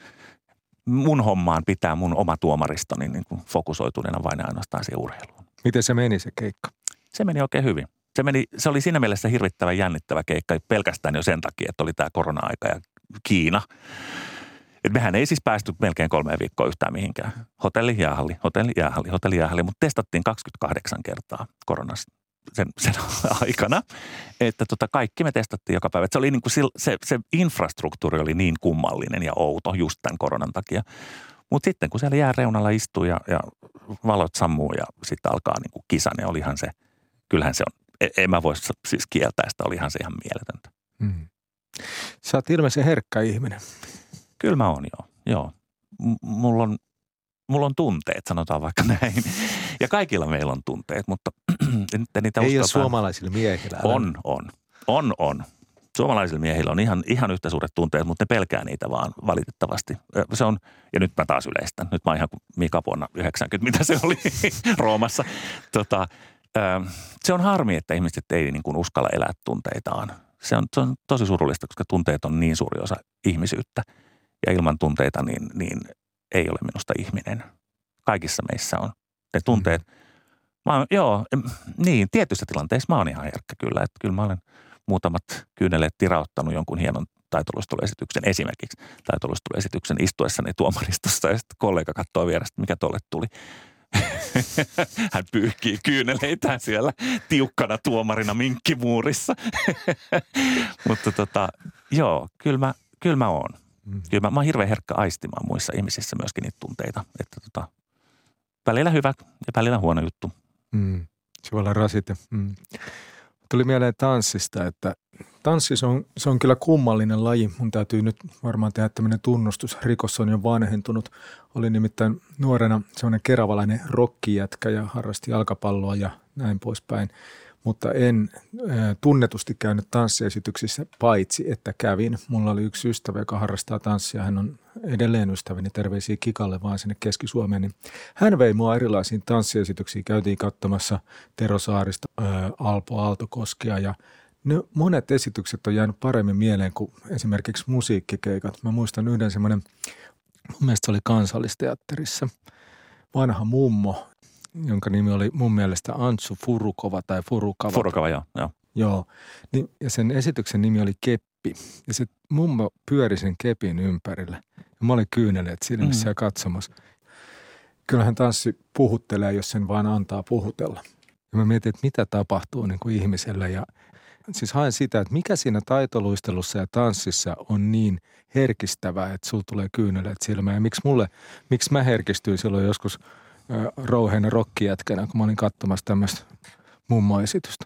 mun hommaan pitää mun oma tuomaristoni niin kuin fokusoituneena vain ainoastaan siihen urheiluun. Miten se meni se keikka? Se meni oikein hyvin. Se, meni, se oli siinä mielessä hirvittävän jännittävä keikka pelkästään jo sen takia, että oli tämä korona-aika ja Kiina. Et mehän ei siis päästy melkein kolmeen viikkoa yhtään mihinkään. Hotelli, jäähalli, hotelli, jäähalli, hotelli, jäähalli, mutta testattiin kaksikymmentäkahdeksan kertaa koronasta. Sen, sen aikana, että tota kaikki me testattiin joka päivä. Et se, oli niin kuin se, se infrastruktuuri oli niin kummallinen ja outo just tämän koronan takia. Mutta sitten kun siellä jääreunalla istuu ja, ja valot sammuu ja sitten alkaa niin kuin kisa, niin olihan se, kyllähän se on, en mä voi siis kieltää sitä, olihan se ihan mieletöntä. Hmm. Sä oot ilmeisen herkkä ihminen. Kyllä mä oon joo, joo. M- mulla on Mulla on tunteet, sanotaan vaikka näin. Ja kaikilla meillä on tunteet, mutta niitä ei ole suomalaisilla miehillä. On, on. On, on. Suomalaisilla miehillä on ihan, ihan yhtä suuret tunteet, mutta ne pelkää niitä vaan valitettavasti. Se on, ja nyt mä taas yleistän. Nyt mä oon ihan kuin Mika vuonna yhdeksänkymmentä, mitä se oli Roomassa. Tota, se on harmi, että ihmiset ei niin kuin uskalla elää tunteitaan. Se on, se on tosi surullista, koska tunteet on niin suuri osa ihmisyyttä. Ja ilman tunteita niin, niin ei ole minusta ihminen. Kaikissa meissä on ne tunteet. Mä oon, joo, niin, tietyissä tilanteissa mä oon ihan herkkä kyllä. Että kyllä mä olen muutamat kyyneleet tirauttanut jonkun hienon taitoluisteluesityksen esimerkiksi. Taitoluisteluesityksen istuessani tuomaristossa ja sitten kollega katsoo vierestä, mikä tolle tuli. Hän pyyhkii kyyneleitään siellä tiukkana tuomarina minkkimuurissa. Mutta tota, joo, kyllä mä, kyllä mä oon. Mm. Kyllä mä, mä oon hirveän herkkä aistimaan muissa ihmisissä myöskin niitä tunteita. Että tota, välillä hyvä ja välillä huono juttu. Mm. Se voi olla rasite. Mm. Tuli mieleen tanssista, että tanssi se on, se on kyllä kummallinen laji. Mun täytyy nyt varmaan tehdä tämmöinen tunnustus. Rikos on jo vanhentunut. Oli nimittäin nuorena semmoinen keravalainen rokkijätkä ja harrasti jalkapalloa ja näin poispäin. Mutta en äh, tunnetusti käynyt tanssiesityksissä paitsi, että kävin. Mulla oli yksi ystävä, joka harrastaa tanssia. Hän on edelleen ystäväni, terveisiä Kikalle vaan sinne Keski-Suomeen. Niin hän vei mua erilaisiin tanssiesityksiin. Käytiin katsomassa Tero Saarista, äh, Alpo Aaltokoskia ja ne monet esitykset on jäänyt paremmin mieleen kuin esimerkiksi musiikkikeikat. Mä muistan yhden semmoinen, mun mielestä se oli Kansallisteatterissa, vanha mummo, jonka nimi oli mun mielestä Antsu Furukova tai Furukava. Furukava, joo. Joo, joo. Niin, ja sen esityksen nimi oli Keppi. Ja se mummo pyöri sen kepin ympärillä. Ja mä olin kyyneleet silmissä mm. ja katsomassa. Kyllähän tanssi puhuttelee, jos sen vaan antaa puhutella. Ja mä mietin, että mitä tapahtuu niin kuin ihmiselle. Ja siis haen sitä, että mikä siinä taitoluistelussa ja tanssissa on niin herkistävää, että sulla tulee kyyneleet silmään. Ja miksi mulle, miksi mä herkistyin silloin joskus rouheena rokkijätkänä, kun mä olin katsomassa tämmöistä mummoesitystä?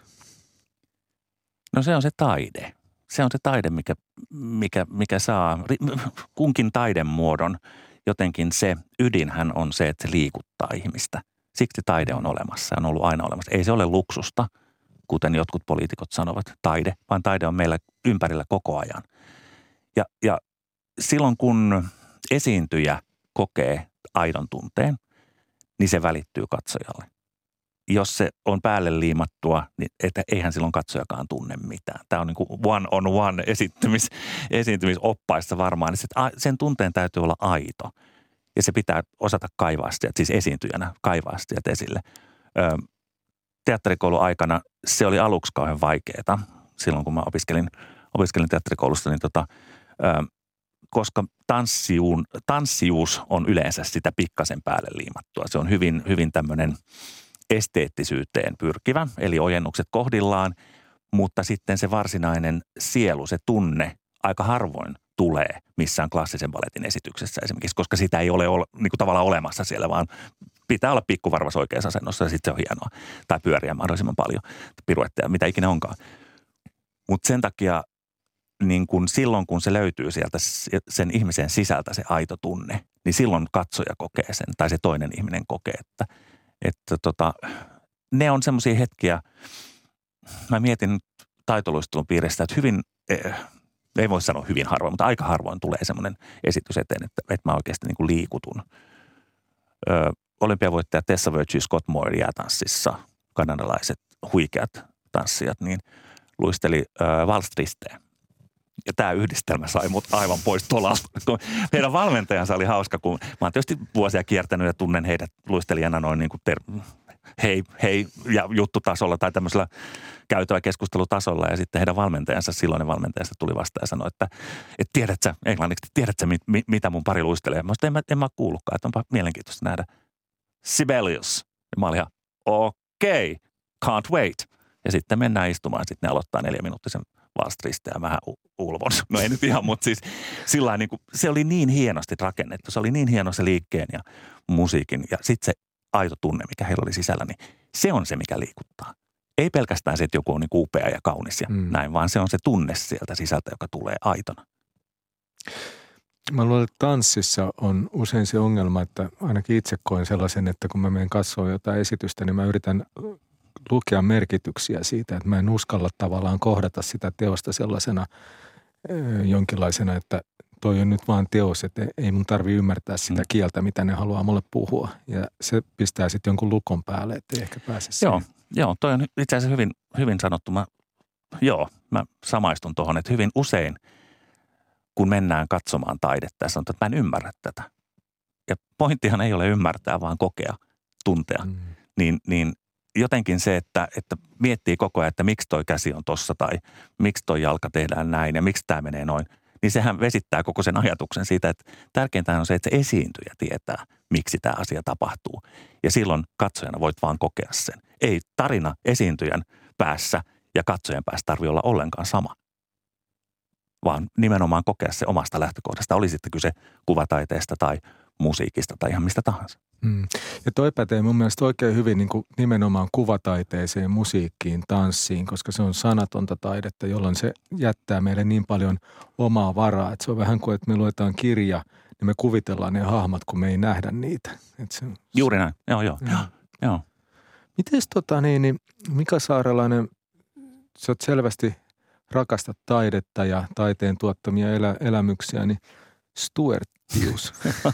No se on se taide. Se on se taide, mikä, mikä, mikä saa kunkin taidemuodon. Jotenkin se ydinhän on se, että se liikuttaa ihmistä. Siksi taide on olemassa ja on ollut aina olemassa. Ei se ole luksusta, kuten jotkut poliitikot sanovat, taide, vaan taide on meillä ympärillä koko ajan. Ja, ja silloin kun esiintyjä kokee aidon tunteen, niin se välittyy katsojalle. Jos se on päälle liimattua, niin että eihän silloin katsojakaan tunne mitään. Tämä on niin kuin one on one esiintymis, esiintymisoppaissa varmaan. Sen tunteen täytyy olla aito ja se pitää osata kaivaa sitä, siis esiintyjänä kaivaa sitä esille. Ö, teatterikoulun aikana se oli aluksi kauhean vaikeaa. Silloin kun mä opiskelin, opiskelin teatterikoulusta, niin tota, ö, koska tanssijuun, tanssijuus on yleensä sitä pikkasen päälle liimattua. Se on hyvin, hyvin tämmöinen esteettisyyteen pyrkivä, eli ojennukset kohdillaan, mutta sitten se varsinainen sielu, se tunne aika harvoin tulee missään klassisen balletin esityksessä esimerkiksi, koska sitä ei ole, ole niin kuin tavallaan olemassa siellä, vaan pitää olla pikkuvarvas oikeassa asennossa ja sitten se on hienoa. Tai pyöriä mahdollisimman paljon, piruetteja, mitä ikinä onkaan. Mutta sen takia niin kun silloin, kun se löytyy sieltä sen ihmisen sisältä se aito tunne, niin silloin katsoja kokee sen tai se toinen ihminen kokee, että, että tota, ne on semmoisia hetkiä, mä mietin taitoluistelun piirissä, että hyvin, ei voi sanoa hyvin harvoin, mutta aika harvoin tulee semmoinen esitys eteen, että, että mä oikeasti niin kuin liikutun. Ö, olympiavoittaja Tessa Virtue Scott Moir jäätanssissa, kanadalaiset huikeat tanssijat, niin luisteli ö, valstristeen. Ja tämä yhdistelmä sai mut aivan pois tolalta. Heidän valmentajansa oli hauska, kun mä oon tietysti vuosia kiertänyt ja tunnen heidät luistelijana noin niin kuin ter- hei, hei ja juttutasolla tai tämmöisellä käytävä keskustelutasolla. Ja sitten heidän valmentajansa, silloinen valmentajansa tuli vastaan ja sanoi, että, että tiedät sä, englanniksi, tiedät sä mit, mit, mitä mun pari luistelee. Mä sanoin, että en mä, en mä kuullutkaan, että onpa mielenkiintoista nähdä. Sibelius. Ja mä olin ihan, okei, okay, can't wait. Ja sitten mennään istumaan, sitten ne aloittaa neljäminuuttisen valstrista ja vähän ulvon. No ei nyt ihan, mutta siis sillain niin kuin, se oli niin hienosti rakennettu. Se oli niin hieno se liikkeen ja musiikin ja sitten se aito tunne, mikä heillä oli sisällä, niin se on se, mikä liikuttaa. Ei pelkästään se, että joku on niin upea ja kaunis ja mm. näin, vaan se on se tunne sieltä sisältä, joka tulee aitona. Mä luulen, että tanssissa on usein se ongelma, että ainakin itse koen sellaisen, että kun mä menen katsomaan jotain esitystä, niin mä yritän lukea merkityksiä siitä, että mä en uskalla tavallaan kohdata sitä teosta sellaisena ö, jonkinlaisena, että toi on nyt vaan teos, että ei mun tarvi ymmärtää sitä kieltä, mitä ne haluaa mulle puhua. Ja se pistää sitten jonkun lukon päälle, ettei ehkä pääse siihen. Joo, joo, toi on itse asiassa hyvin, hyvin sanottu. Mä, joo, mä samaistun tuohon, että hyvin usein, kun mennään katsomaan taidetta ja sanotaan, että mä en ymmärrä tätä. Ja pointtihan ei ole ymmärtää, vaan kokea, tuntea. Mm. Niin, niin jotenkin se, että, että miettii koko ajan, että miksi toi käsi on tossa tai miksi toi jalka tehdään näin ja miksi tämä menee noin, niin sehän vesittää koko sen ajatuksen siitä, että tärkeintä on se, että se esiintyjä tietää, miksi tämä asia tapahtuu. Ja silloin katsojana voit vaan kokea sen. Ei tarina esiintyjän päässä ja katsojan päässä tarvitse olla ollenkaan sama, vaan nimenomaan kokea se omasta lähtökohdasta. Oli sitten kyse kuvataiteesta tai musiikista tai ihan mistä tahansa. Mm. Ja toi pätee mun mielestä oikein hyvin niin kuin nimenomaan kuvataiteeseen, musiikkiin, tanssiin, koska se on sanatonta taidetta, jolloin se jättää meille niin paljon omaa varaa. Että se on vähän kuin, että me luetaan kirja, niin me kuvitellaan ne hahmot, kun me ei nähdä niitä. Et se, Juuri näin, joo joo. joo. joo. Mites tota niin, niin Mika Saarelainen, sä oot selvästi rakastat taidetta ja taiteen tuottamia elä, elämyksiä, niin Stuartius.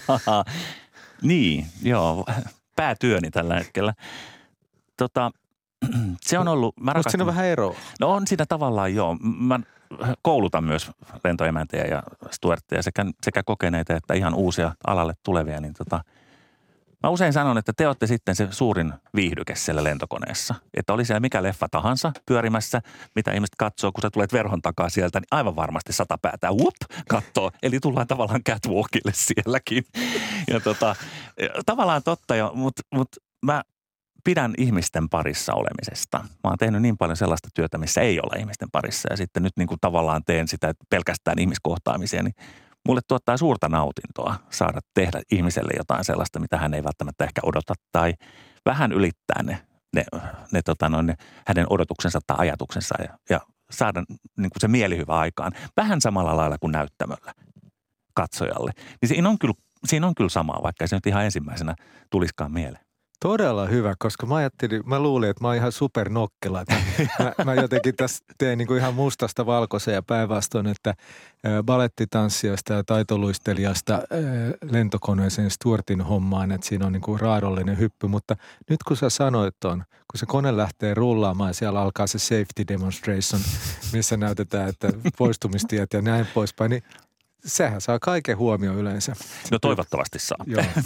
Niin, joo. Päätyöni tällä hetkellä. Tota, se on ollut... Mä Onko siinä vähän eroa? No on siinä tavallaan joo. Mä koulutan myös lentoemäntiä ja Stuartteja sekä, sekä kokeneita että ihan uusia alalle tulevia. Niin tota, mä usein sanon, että te olette sitten se suurin viihdyke siellä lentokoneessa. Että oli siellä mikä leffa tahansa pyörimässä, mitä ihmiset katsoo, kun sä tulet verhon takaa sieltä, niin aivan varmasti sata päätää, whoop, katsoo. Eli tullaan tavallaan catwalkille sielläkin. Ja tota, tavallaan totta jo, mutta mut mä pidän ihmisten parissa olemisesta. Mä oon tehnyt niin paljon sellaista työtä, missä ei ole ihmisten parissa. Ja sitten nyt niin kuin tavallaan teen sitä että pelkästään ihmiskohtaamisia, niin mulle tuottaa suurta nautintoa saada tehdä ihmiselle jotain sellaista, mitä hän ei välttämättä ehkä odota tai vähän ylittää ne, ne, ne, tota noin, ne hänen odotuksensa tai ajatuksensa ja, ja saada niin kuin se mielihyvä aikaan. Vähän samalla lailla kuin näyttämöllä katsojalle. Niin siinä on kyllä, siinä on kyllä samaa, vaikka se nyt ihan ensimmäisenä tuliskaan mieleen. Todella hyvä, koska mä ajattelin, mä luulin, että mä oon ihan supernokkela. Että mä, mä jotenkin tässä teen niin kuin ihan mustasta valkoiseen ja päinvastoin, että balettitanssijasta ja taitoluistelijasta lentokoneeseen Stuartin hommaan, että siinä on niin kuin raadollinen hyppy. Mutta nyt kun sä sanoit ton, kun se kone lähtee rullaamaan ja siellä alkaa se safety demonstration, missä näytetään, että poistumistiet ja näin poispäin, niin sehän saa kaiken huomioon yleensä. No toivottavasti saa.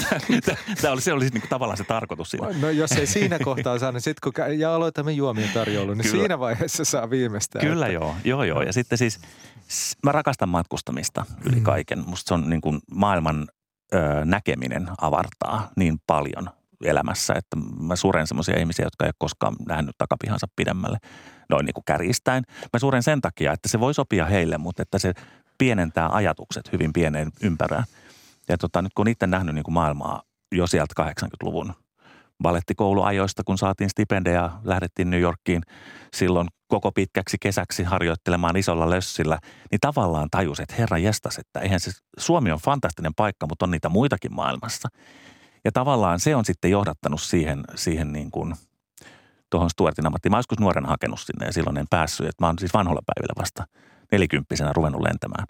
Tämä oli, se oli niin kuin tavallaan se tarkoitus siinä. No jos ei siinä kohtaa saa, niin sitten kun ja aloitamme juomien tarjoulun, niin Kyllä. siinä vaiheessa saa viimeistään. Kyllä että... joo, joo joo. Ja sitten siis mä rakastan matkustamista yli kaiken. Musta se on niin kuin maailman ö, näkeminen avartaa niin paljon elämässä, että mä suren semmoisia ihmisiä, jotka ei ole koskaan nähnyt takapihansa pidemmälle. Noin niin kuin kärjistäen. Mä suren sen takia, että se voi sopia heille, mutta että se pienentää ajatukset hyvin pieneen ympärään. Ja tota, nyt kun on itse nähnyt niin kuin maailmaa jo sieltä kahdeksankymmentäluvun balettikouluajoista, kun saatiin stipendejä, lähdettiin New Yorkiin silloin koko pitkäksi kesäksi harjoittelemaan isolla lössillä, niin tavallaan tajus, että herra jestas, että eihän se, Suomi on fantastinen paikka, mutta on niitä muitakin maailmassa. Ja tavallaan se on sitten johdattanut siihen, siihen niin kuin tuohon Stuartin ammattiin. Mä oon joskus nuorena hakenut sinne ja silloin en päässyt, että mä oon siis vanhoilla päivillä vasta nelikymppisenä ruvennut lentämään.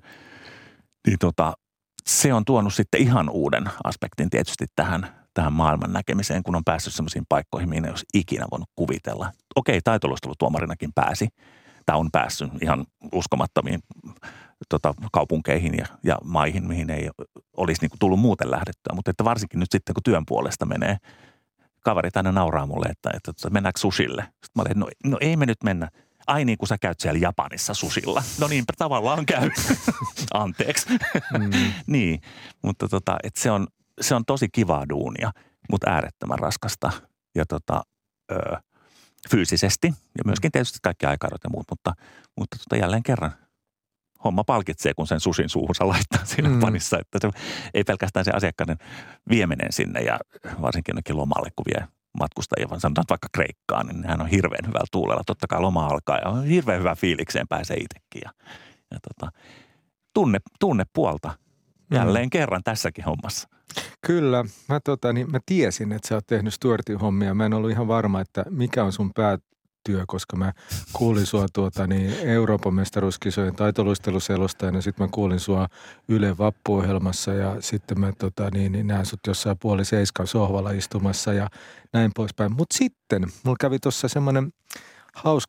Niin tota, se on tuonut sitten ihan uuden aspektin tietysti tähän, tähän maailman näkemiseen, kun on päässyt semmoisiin paikkoihin, mihin ei olisi ikinä voinut kuvitella. Okei, taitoluistelutuomarinakin pääsi, tai on päässyt ihan uskomattomiin tota, kaupunkeihin ja, ja maihin, mihin ei olisi niin kuin tullut muuten lähdettyä. Mutta että varsinkin nyt sitten, kun työn puolesta menee, kaverit aina nauraa mulle, että, että, että mennäänkö sushille? Sitten mä olin, no, no ei me nyt mennä. Ai niin, kun sä käyt siellä Japanissa sushilla. No niinpä tavallaan käy. Anteeksi. Mm. Niin, mutta tota, että se on, se on tosi kivaa duunia, mutta äärettömän raskasta ja tota, ö, fyysisesti ja myöskin tietysti kaikki aikaerot ja muut, mutta, mutta tota, jälleen kerran homma palkitsee, kun sen sushin suuhunsa laittaa siinä mm. panissa, että se ei pelkästään se asiakkaiden vieminen sinne ja varsinkin jonnekin lomalle, kun vie matkustajia, vaan sanotaan vaikka Kreikkaan, niin hän on hirveän hyvällä tuulella. Totta kai loma alkaa ja on hirveän hyvä fiilikseen pääsee itsekin. Ja, ja tota, tunne, tunne puolta jälleen mm. kerran tässäkin hommassa. Kyllä. Mä, tota, niin, mä tiesin, että sä oot tehnyt Stuartin hommia. Mä en ollut ihan varma, että mikä on sun päätyö, koska mä kuulin sua tuota, niin Euroopan mestaruuskisojen taitoluisteluselostajana. Sitten mä kuulin sua Yle Vappu-ohjelmassa ja sitten mä tota, niin, niin näen sut jossain puoli seiskan sohvalla istumassa ja näin poispäin. Mutta sitten mulla kävi tuossa semmoinen hauska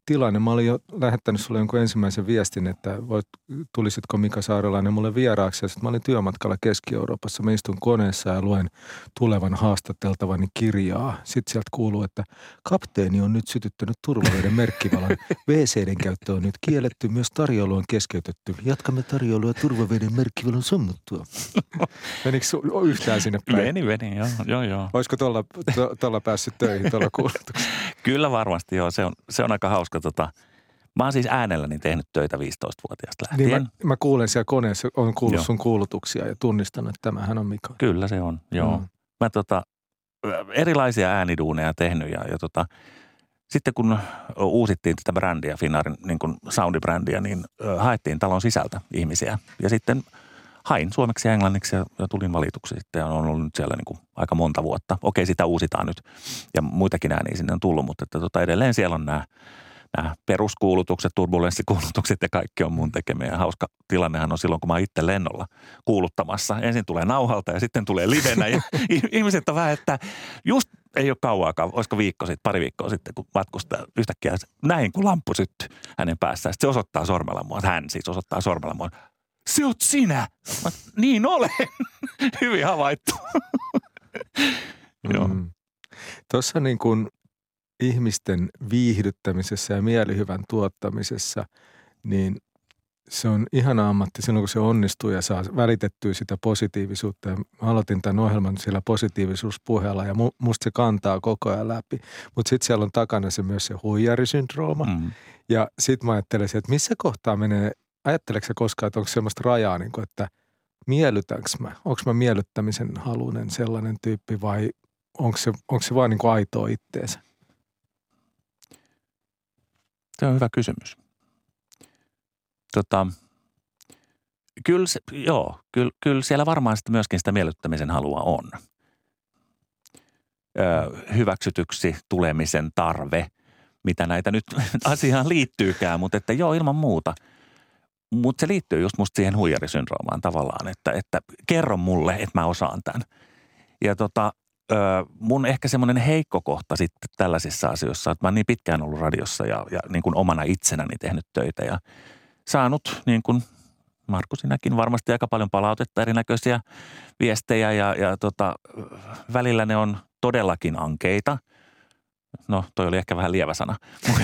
tilanne. Mä olin jo lähettänyt sulle jonkun ensimmäisen viestin, että voit, tulisitko Mika Saarelainen mulle vieraaksi. Ja sitten mä olin työmatkalla Keski-Euroopassa. Mä istun koneessa ja luen tulevan haastateltavani kirjaa. Sitten sieltä kuuluu, että kapteeni on nyt sytyttänyt turvaveden merkkivalon. W C:den käyttö on nyt kielletty, myös tarjoulu on keskeytetty. Jatkamme tarjoulua turvaveden merkkivalon sammuttua. Menikö yhtään sinne päin? Meni, meni, joo, joo, joo. Olisiko tuolla, tuolla päässyt töihin, tuolla kuulutuksella? Kyllä varmasti, joo. Se on, se on aika hauska. Tota. Mä oon siis äänelläni tehnyt töitä viisitoistavuotiaasta lähtien. Niin mä, mä kuulen siellä koneessa, on kuullut joo. sun kuulutuksia ja tunnistanut, että tämähän on Mika. Kyllä se on, joo. Mm. Mä tota, erilaisia ääniduuneja tehnyt ja, ja tota, sitten kun uusittiin tätä brändiä, Finnairin niin kuin soundibrändiä, niin ö, haettiin talon sisältä ihmisiä. Ja sitten hain suomeksi ja englanniksi ja, ja tulin valituksi sitten ja on ollut nyt siellä niin kuin aika monta vuotta. Okei, sitä uusitaan nyt ja muitakin ääniä sinne on tullut, mutta että tota, edelleen siellä on nämä, nämä peruskuulutukset, turbulenssikuulutukset ja kaikki on mun tekemiä. Ja hauska tilannehan on silloin, kun mä oon itse lennolla kuuluttamassa. Ensin tulee nauhalta ja sitten tulee livenä ja ihmiset on vähän, että just ei ole kauaakaan, olisiko viikko sitten, pari viikkoa sitten, kun matkustaa yhtäkkiä näin, kun lamppu syttyi hänen päässään. Sitten se osoittaa sormella mua, hän siis osoittaa sormella mua. Se oot sinä. Mä, niin olen. Hyvin havaittu. Joo. Mm. Tuossa niin kuin ihmisten viihdyttämisessä ja mielihyvän tuottamisessa, niin se on ihana ammatti silloin, kun se onnistuu ja saa välitettyä sitä positiivisuutta. Ja mä aloitin tämän ohjelman siellä positiivisuuspuheella ja musta se kantaa koko ajan läpi. Mutta sitten siellä on takana se myös se huijarisyndrooma. Mm. Ja sitten mä ajattelisin, että missä kohtaa menee, ajatteleksä koskaan, että onko semmoista rajaa, niin kuin, että miellytänkö mä? Onko mä miellyttämisen haluinen sellainen tyyppi vai onko se, onko se vaan niin kuin aitoa itteensä? Se on hyvä kysymys. Tota, kyllä, se, joo, kyllä, kyllä siellä varmaan sitten myöskin sitä miellyttämisen halua on. Öö, hyväksytyksi tulemisen tarve, mitä näitä nyt asiaan liittyykään, mutta että joo, ilman muuta. Mutta se liittyy just musta siihen huijarisyndroomaan tavallaan, että, että kerro mulle, että mä osaan tämän. Ja tota, öö, mun ehkä semmoinen heikko kohta sitten tällaisissa asioissa, että mä oon niin pitkään ollut radiossa ja, ja niin kuin omana itsenäni tehnyt töitä ja saanut niin kuin Markku sinäkin varmasti aika paljon palautetta, erinäköisiä viestejä ja, ja tota, välillä ne on todellakin ankeita. No, toi oli ehkä vähän lievä sana.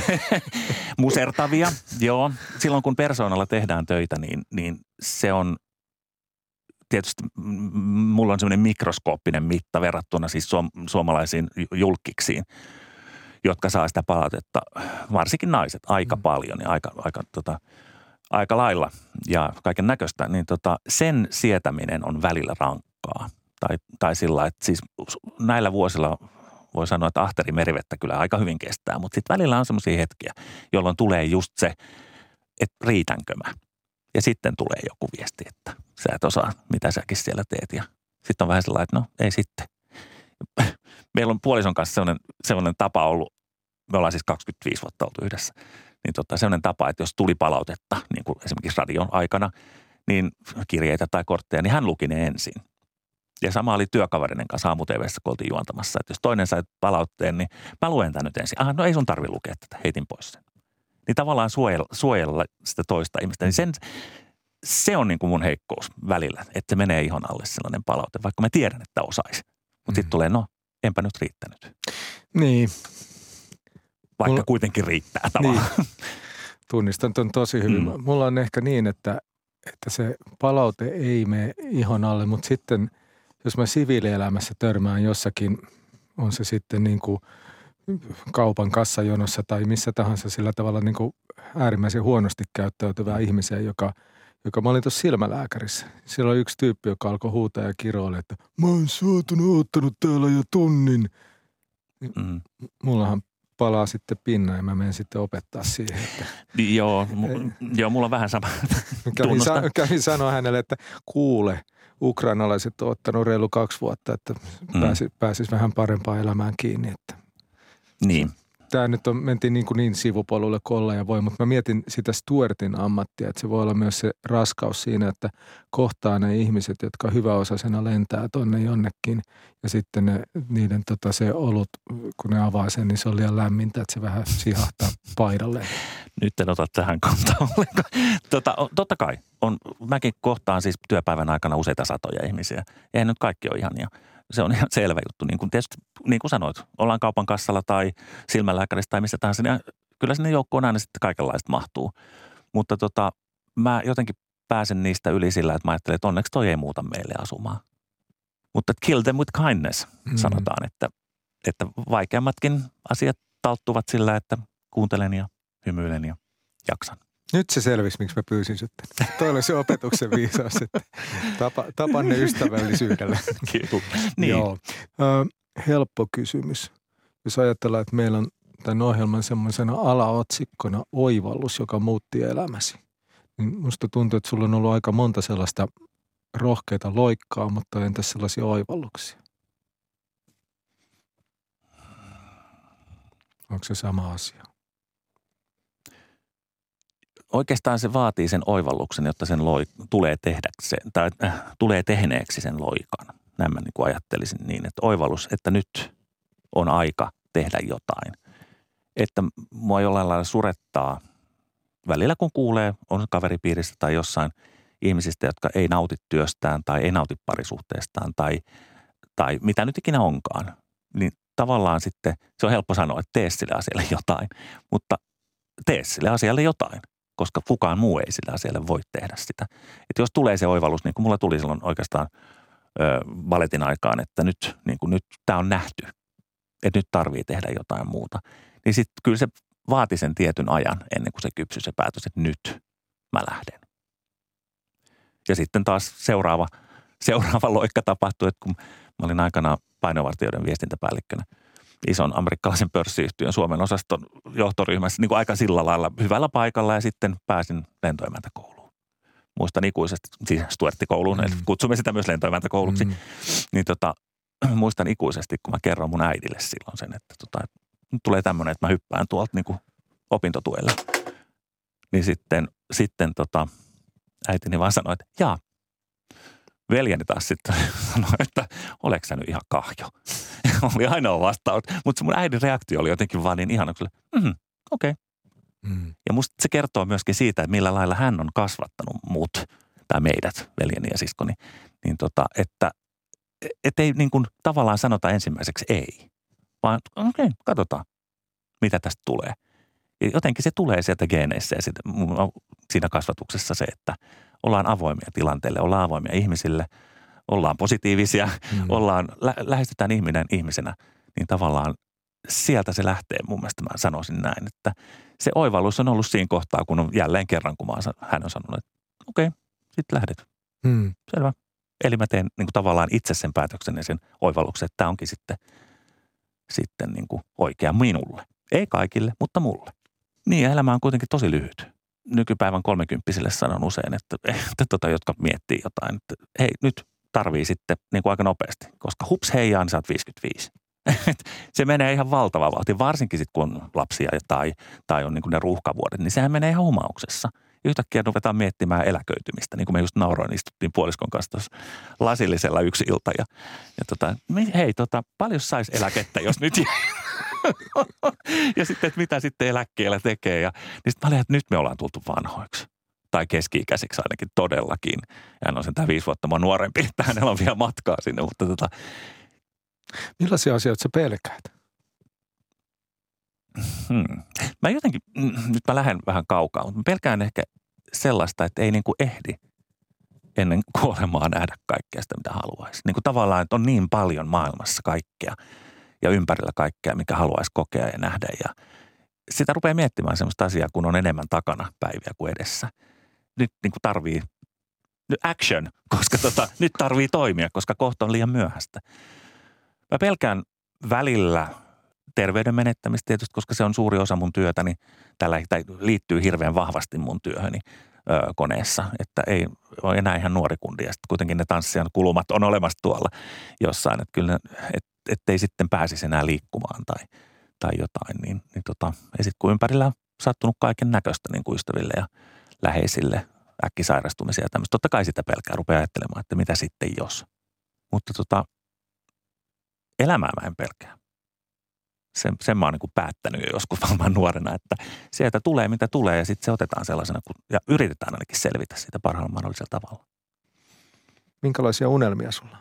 Musertavia, joo. Silloin kun persoonalla tehdään töitä, niin, niin se on tietysti, mulla on semmoinen mikroskooppinen mitta verrattuna siis suom- suomalaisiin julkiksiin, jotka saa sitä palautetta, varsinkin naiset, aika mm. paljon ja aika, aika, tota, aika lailla ja kaiken näköistä. Niin tota, sen sietäminen on välillä rankkaa. Tai, tai sillä, että siis näillä vuosilla voi sanoa, että ahteri merivettä kyllä aika hyvin kestää, mutta sitten välillä on semmoisia hetkiä, jolloin tulee just se, että riitänkö mä. Ja sitten tulee joku viesti, että sä et osaa, mitä säkin siellä teet. Ja sitten on vähän sellainen, että no ei sitten. Meillä on puolison kanssa sellainen, sellainen tapa ollut, me ollaan siis kaksikymmentäviisi vuotta oltu yhdessä, niin tota, sellainen tapa, että jos tuli palautetta, niin kuin esimerkiksi radion aikana, niin kirjeitä tai kortteja, niin hän luki ne ensin. Ja sama oli työkaverinen kanssa aamu-T V:ssä, kun oltiin juontamassa. Että jos toinen sai palautteen, niin mä luen tämän nyt ensin. Ah, no ei sun tarvi lukea tätä, heitin pois sen. Niin tavallaan suojella, suojella sitä toista ihmistä. Niin sen, se on niin kuin mun heikkous välillä, että se menee ihon alle sellainen palaute, vaikka mä tiedän, että osaisi. Mutta mm. sitten tulee, no enpä nyt riittänyt. Niin. Vaikka mulla kuitenkin riittää tavallaan. Niin. Tunnistan ton tosi hyvin. Mm. Mulla on ehkä niin, että, että se palaute ei mene ihon alle, mutta sitten jos mä siviilielämässä törmään jossakin, on se sitten niin kuin kaupan kassajonossa tai missä tahansa sillä tavalla niin kuin äärimmäisen huonosti käyttäytyvää ihmisiä, joka, joka mä olin tuossa silmälääkärissä. Siellä oli yksi tyyppi, joka alkoi huutaa ja kiroilla, että mä oon saatana oottanut täällä jo tunnin. Mm. Mullahan palaa sitten pinna ja mä menen sitten opettaa siihen. Että joo, mu- joo, mulla on vähän sama. Kävin, sa- kävin sanoa hänelle, että kuule, ukrainalaiset on ottanut reilu kaksi vuotta, että mm. pääsis, pääsis vähän parempaan elämään kiinni. Että niin, tämä nyt on, mentiin niin, kuin niin sivupolulle kolla ja voi, mutta mä mietin sitä stewardin ammattia, että se voi olla myös se raskaus siinä, että kohtaa ne ihmiset, jotka hyväosaisena lentää tonne jonnekin ja sitten ne, niiden tota, se olut, kun ne avaa sen, niin se on liian lämmintä, että se vähän sihahtaa paidalle. Nyt en ota tähän kantaa ollenkaan. Tota, totta kai, on, mäkin kohtaan siis työpäivän aikana useita satoja ihmisiä. Eihän nyt kaikki ole ihania. Se on ihan selvä juttu. Niin kuin tietysti, niin kuin sanoit, ollaan kaupan kassalla tai silmälääkärissä tai missä tahansa, niin kyllä sinne joukkoon aina sitten kaikenlaista mahtuu. Mutta tota, mä jotenkin pääsen niistä yli sillä, että mä ajattelen, että onneksi toi ei muuta meille asumaan. Mutta kill them with kindness, mm. sanotaan, että, että vaikeammatkin asiat talttuvat sillä, että kuuntelen ja hymyilen ja jaksan. Nyt se selvisi, miksi mä pyysin sitten. Toi oli se opetuksen viisaus, että tapa, tapan ne ystävällisyydellä. Kiitos. Niin. Joo. Ö, helppo kysymys. Jos ajatellaan, että meillä on tämän ohjelman semmoisena alaotsikkona oivallus, joka muutti elämäsi. Niin musta tuntuu, että sulla on ollut aika monta sellaista rohkeita loikkaa, mutta entäs sellaisia oivalluksia? Onko se sama asia? Oikeastaan se vaatii sen oivalluksen, jotta sen loi, tulee tehdäkseen, tai äh, tulee tehneeksi sen loikan. Näin mä niin kuin ajattelisin niin, että oivallus, että nyt on aika tehdä jotain. Että mua jollain lailla surettaa välillä, kun kuulee, on kaveripiirissä tai jossain ihmisistä, jotka ei nauti työstään tai ei nauti parisuhteestaan tai, tai mitä nyt ikinä onkaan. Niin tavallaan sitten se on helppo sanoa, että tee sille asialle jotain, mutta tee sille asialle jotain. Koska kukaan muu ei sillä asialle voi tehdä sitä. Että jos tulee se oivallus, niin kuin mulla tuli silloin oikeastaan ö, balletin aikaan, että nyt, niin kuin nyt tämä on nähty, että nyt tarvii tehdä jotain muuta. Niin sitten kyllä se vaati sen tietyn ajan ennen kuin se kypsyi se päätös, että nyt mä lähden. Ja sitten taas seuraava, seuraava loikka tapahtui, että kun mä olin aikanaan painovartijoiden viestintäpäällikkönä ison amerikkalaisen pörssiyhtiön Suomen osaston johtoryhmässä niin kuin aika sillä lailla hyvällä paikalla ja sitten pääsin lentoemäntäkouluun. Muistan ikuisesti, siis Stuarttikouluun, mm. eli kutsumme sitä myös lentoemäntäkouluksi. Mm. Niin tota, muistan ikuisesti, kun mä kerron mun äidille silloin sen, että tota, nyt tulee tämmöinen, että mä hyppään tuolta niin kuin opintotuelle. Niin sitten, sitten tota, äitini vaan sanoi, että jaa. Veljeni taas sitten sanoi, että oleks sä nyt ihan kahjo. Oli ainoa vastaus. Mutta mun äidin reaktio oli jotenkin vaan niin ihana, että mm, okei. Okay. Mm. Ja musta se kertoo myöskin siitä, että millä lailla hän on kasvattanut mut, tai meidät, veljeni ja siskoni. Niin tota, että et ei niin kuin tavallaan sanota ensimmäiseksi ei, vaan okei, okay, katsotaan, mitä tästä tulee. Ja jotenkin se tulee sieltä geeneissä ja sitä, siinä kasvatuksessa se, että ollaan avoimia tilanteelle, ollaan avoimia ihmisille, ollaan positiivisia, mm. ollaan, lä- lähestytään ihminen ihmisenä, niin tavallaan sieltä se lähtee mun mielestä, mä sanoisin näin, että se oivallus on ollut siinä kohtaa, kun on jälleen kerran, kun mä oon, hän on sanonut, että okei, okay, sitten lähdet. Mm. Selvä. Eli mä teen niin kuin tavallaan itse sen päätöksen ja sen oivalluksen, että tämä onkin sitten, sitten niin kuin oikea minulle. Ei kaikille, mutta mulle. Niin, ja elämä on kuitenkin tosi lyhyt. Nykypäivän kolmekymppisille sanon usein, että, että tota, jotka miettii jotain, että hei, nyt tarvii sitten niin kuin aika nopeasti, koska hups heijaa, niin sä oot viisikymmentäviisi. Se menee ihan valtava vauhti, varsinkin sitten kun on lapsia tai, tai on niin kuin ne ruuhkavuodet, niin sehän menee ihan humauksessa. Yhtäkkiä ruvetaan miettimään eläköitymistä, niin kuin me just nauroin, istuttiin puoliskon kanssa tuossa lasillisella yksi ilta. Ja, ja tota, hei, tota, paljon saisi eläkettä, jos nyt... ja sitten, että mitä sitten eläkkeellä tekee. Ja niin sitten mä olin, että nyt me ollaan tultu vanhoiksi. Tai keski-ikäisiksi ainakin todellakin. Ja hän on sen tämä viisi vuotta mua nuorempi, että hänellä on vielä matkaa sinne. Mutta tota... Millaisia asioita sä pelkäät? Hmm. Mä jotenkin, nyt mä lähden vähän kaukaa, mutta mä pelkään ehkä sellaista, että ei niin kuin ehdi ennen kuolemaa nähdä kaikkea sitä, mitä haluaisi. Niin kuin tavallaan, että on niin paljon maailmassa kaikkea ja ympärillä kaikkea, mikä haluaisi kokea ja nähdä. Ja sitä rupeaa miettimään semmoista asiaa, kun on enemmän takana päiviä kuin edessä. Nyt niin kuin tarvii nyt action, koska tota, nyt tarvii toimia, koska kohta on liian myöhäistä. Mä pelkään välillä terveyden menettämistä tietysti, koska se on suuri osa mun työtäni. Tällä liittyy hirveän vahvasti mun työhöni ö, koneessa, että ei ole enää ihan nuori kundi. Ja sitten kuitenkin ne tanssijan kulumat on olemassa tuolla jossain, että kyllä et, ettei sitten pääsisi enää liikkumaan tai, tai jotain, niin, niin tota, ei sit kun ympärillä on sattunut kaiken näköistä niin kuin ystäville ja läheisille äkkisairastumisia ja tämmöistä. Totta kai sitä pelkää rupeaa ajattelemaan, että mitä sitten jos. Mutta tota, elämää mä en pelkää. Sen, sen mä oon niin kuin päättänyt jo joskus varmaan nuorena, että sieltä tulee mitä tulee ja sitten se otetaan sellaisena kun, ja yritetään ainakin selvitä siitä parhaalla mahdollisella tavalla. Minkälaisia unelmia sulla?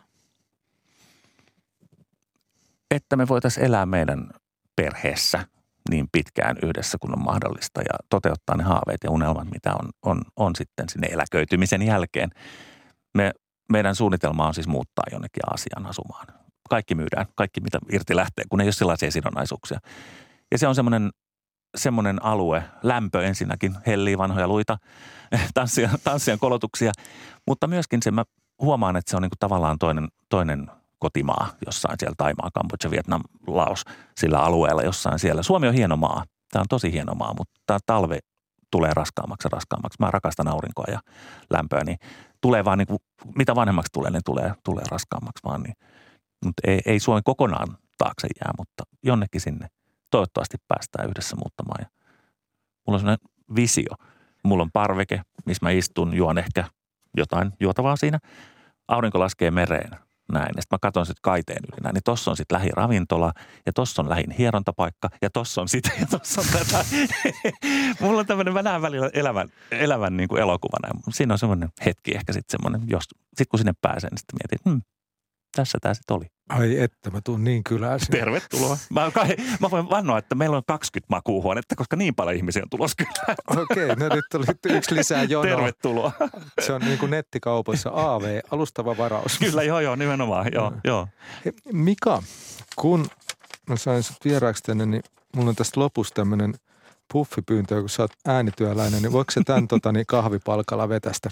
Että me voitaisiin elää meidän perheessä niin pitkään yhdessä kuin on mahdollista ja toteuttaa ne haaveet ja unelmat, mitä on, on, on sitten sinne eläköitymisen jälkeen. Me, meidän suunnitelma on siis muuttaa jonnekin Aasiaan asumaan. Kaikki myydään, kaikki mitä irti lähtee, kun ei ole sellaisia sidonnaisuuksia. Ja se on semmoinen, semmoinen alue, lämpö ensinnäkin, hellii vanhoja luita, tanssia, tanssian kolotuksia, mutta myöskin se mä huomaan, että se on niin kuin tavallaan toinen, toinen kotimaa jossain siellä Thaimaa, Kambodža, Vietnam, Laos, sillä alueella jossain siellä. Suomi on hieno maa. Tämä on tosi hieno maa, mutta tämä talve tulee raskaammaksi ja raskaammaksi. Mä rakastan aurinkoa ja lämpöä, niin tulee vaan niin kuin, mitä vanhemmaksi tulee, niin tulee, tulee raskaammaksi vaan. Niin. Mutta ei, ei Suomi kokonaan taakse jää, mutta jonnekin sinne toivottavasti päästään yhdessä muuttamaan. Ja mulla on sellainen visio. Mulla on parveke, missä mä istun, juon ehkä jotain juotavaa siinä. Aurinko laskee mereen. Näin. Ja sitten mä katson sitten kaiteen yli näin. Niin tossa on sitten lähiravintola ja tossa on lähin hierontapaikka ja tossa on sitä ja tossa on tätä. Mulla on tämmöinen, mä näen välillä elävän, elävän niin kuin elokuvana. Siinä on semmoinen hetki ehkä sitten semmoinen, jos, sitten kun sinne pääsee, niin sitten mietin, että hmm, tässä tämä sitten oli. Ai että, mä tuun niin kylään sinne. Tervetuloa. Mä, kai, mä voin vannoa, että meillä on kaksikymmentä makuuhuonetta, koska niin paljon ihmisiä on tulossa kylään. Okei, okay, no nyt tuli yksi lisää jonoa. Tervetuloa. Se on niin kuin nettikaupoissa A V, alustava varaus. Kyllä, joo, joo, nimenomaan, joo, no. joo. He, Mika, kun mä sain sut vieraaksi tänne, niin mulla on tästä lopussa tämmöinen puffipyyntö, kun sä oot äänityöläinen, niin voiko se tämän tota, niin kahvipalkalla vetästä?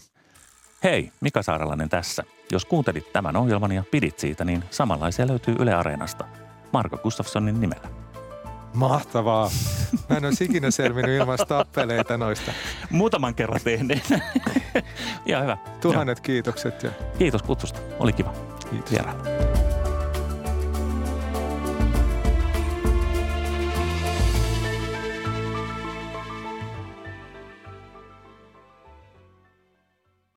Hei, Mika Saarelainen tässä. Jos kuuntelit tämän ohjelman ja pidit siitä, niin samanlaisia löytyy Yle Areenasta. Marko Gustafssonin nimellä. Mahtavaa. Mä en olisi ikinä selvinnyt ilman stappeleita noista. Muutaman kerran tehneen. Ja hyvä. Tuhannet kiitokset. Ja... Kiitos kutsusta. Oli kiva. Kiitos. Vierailla.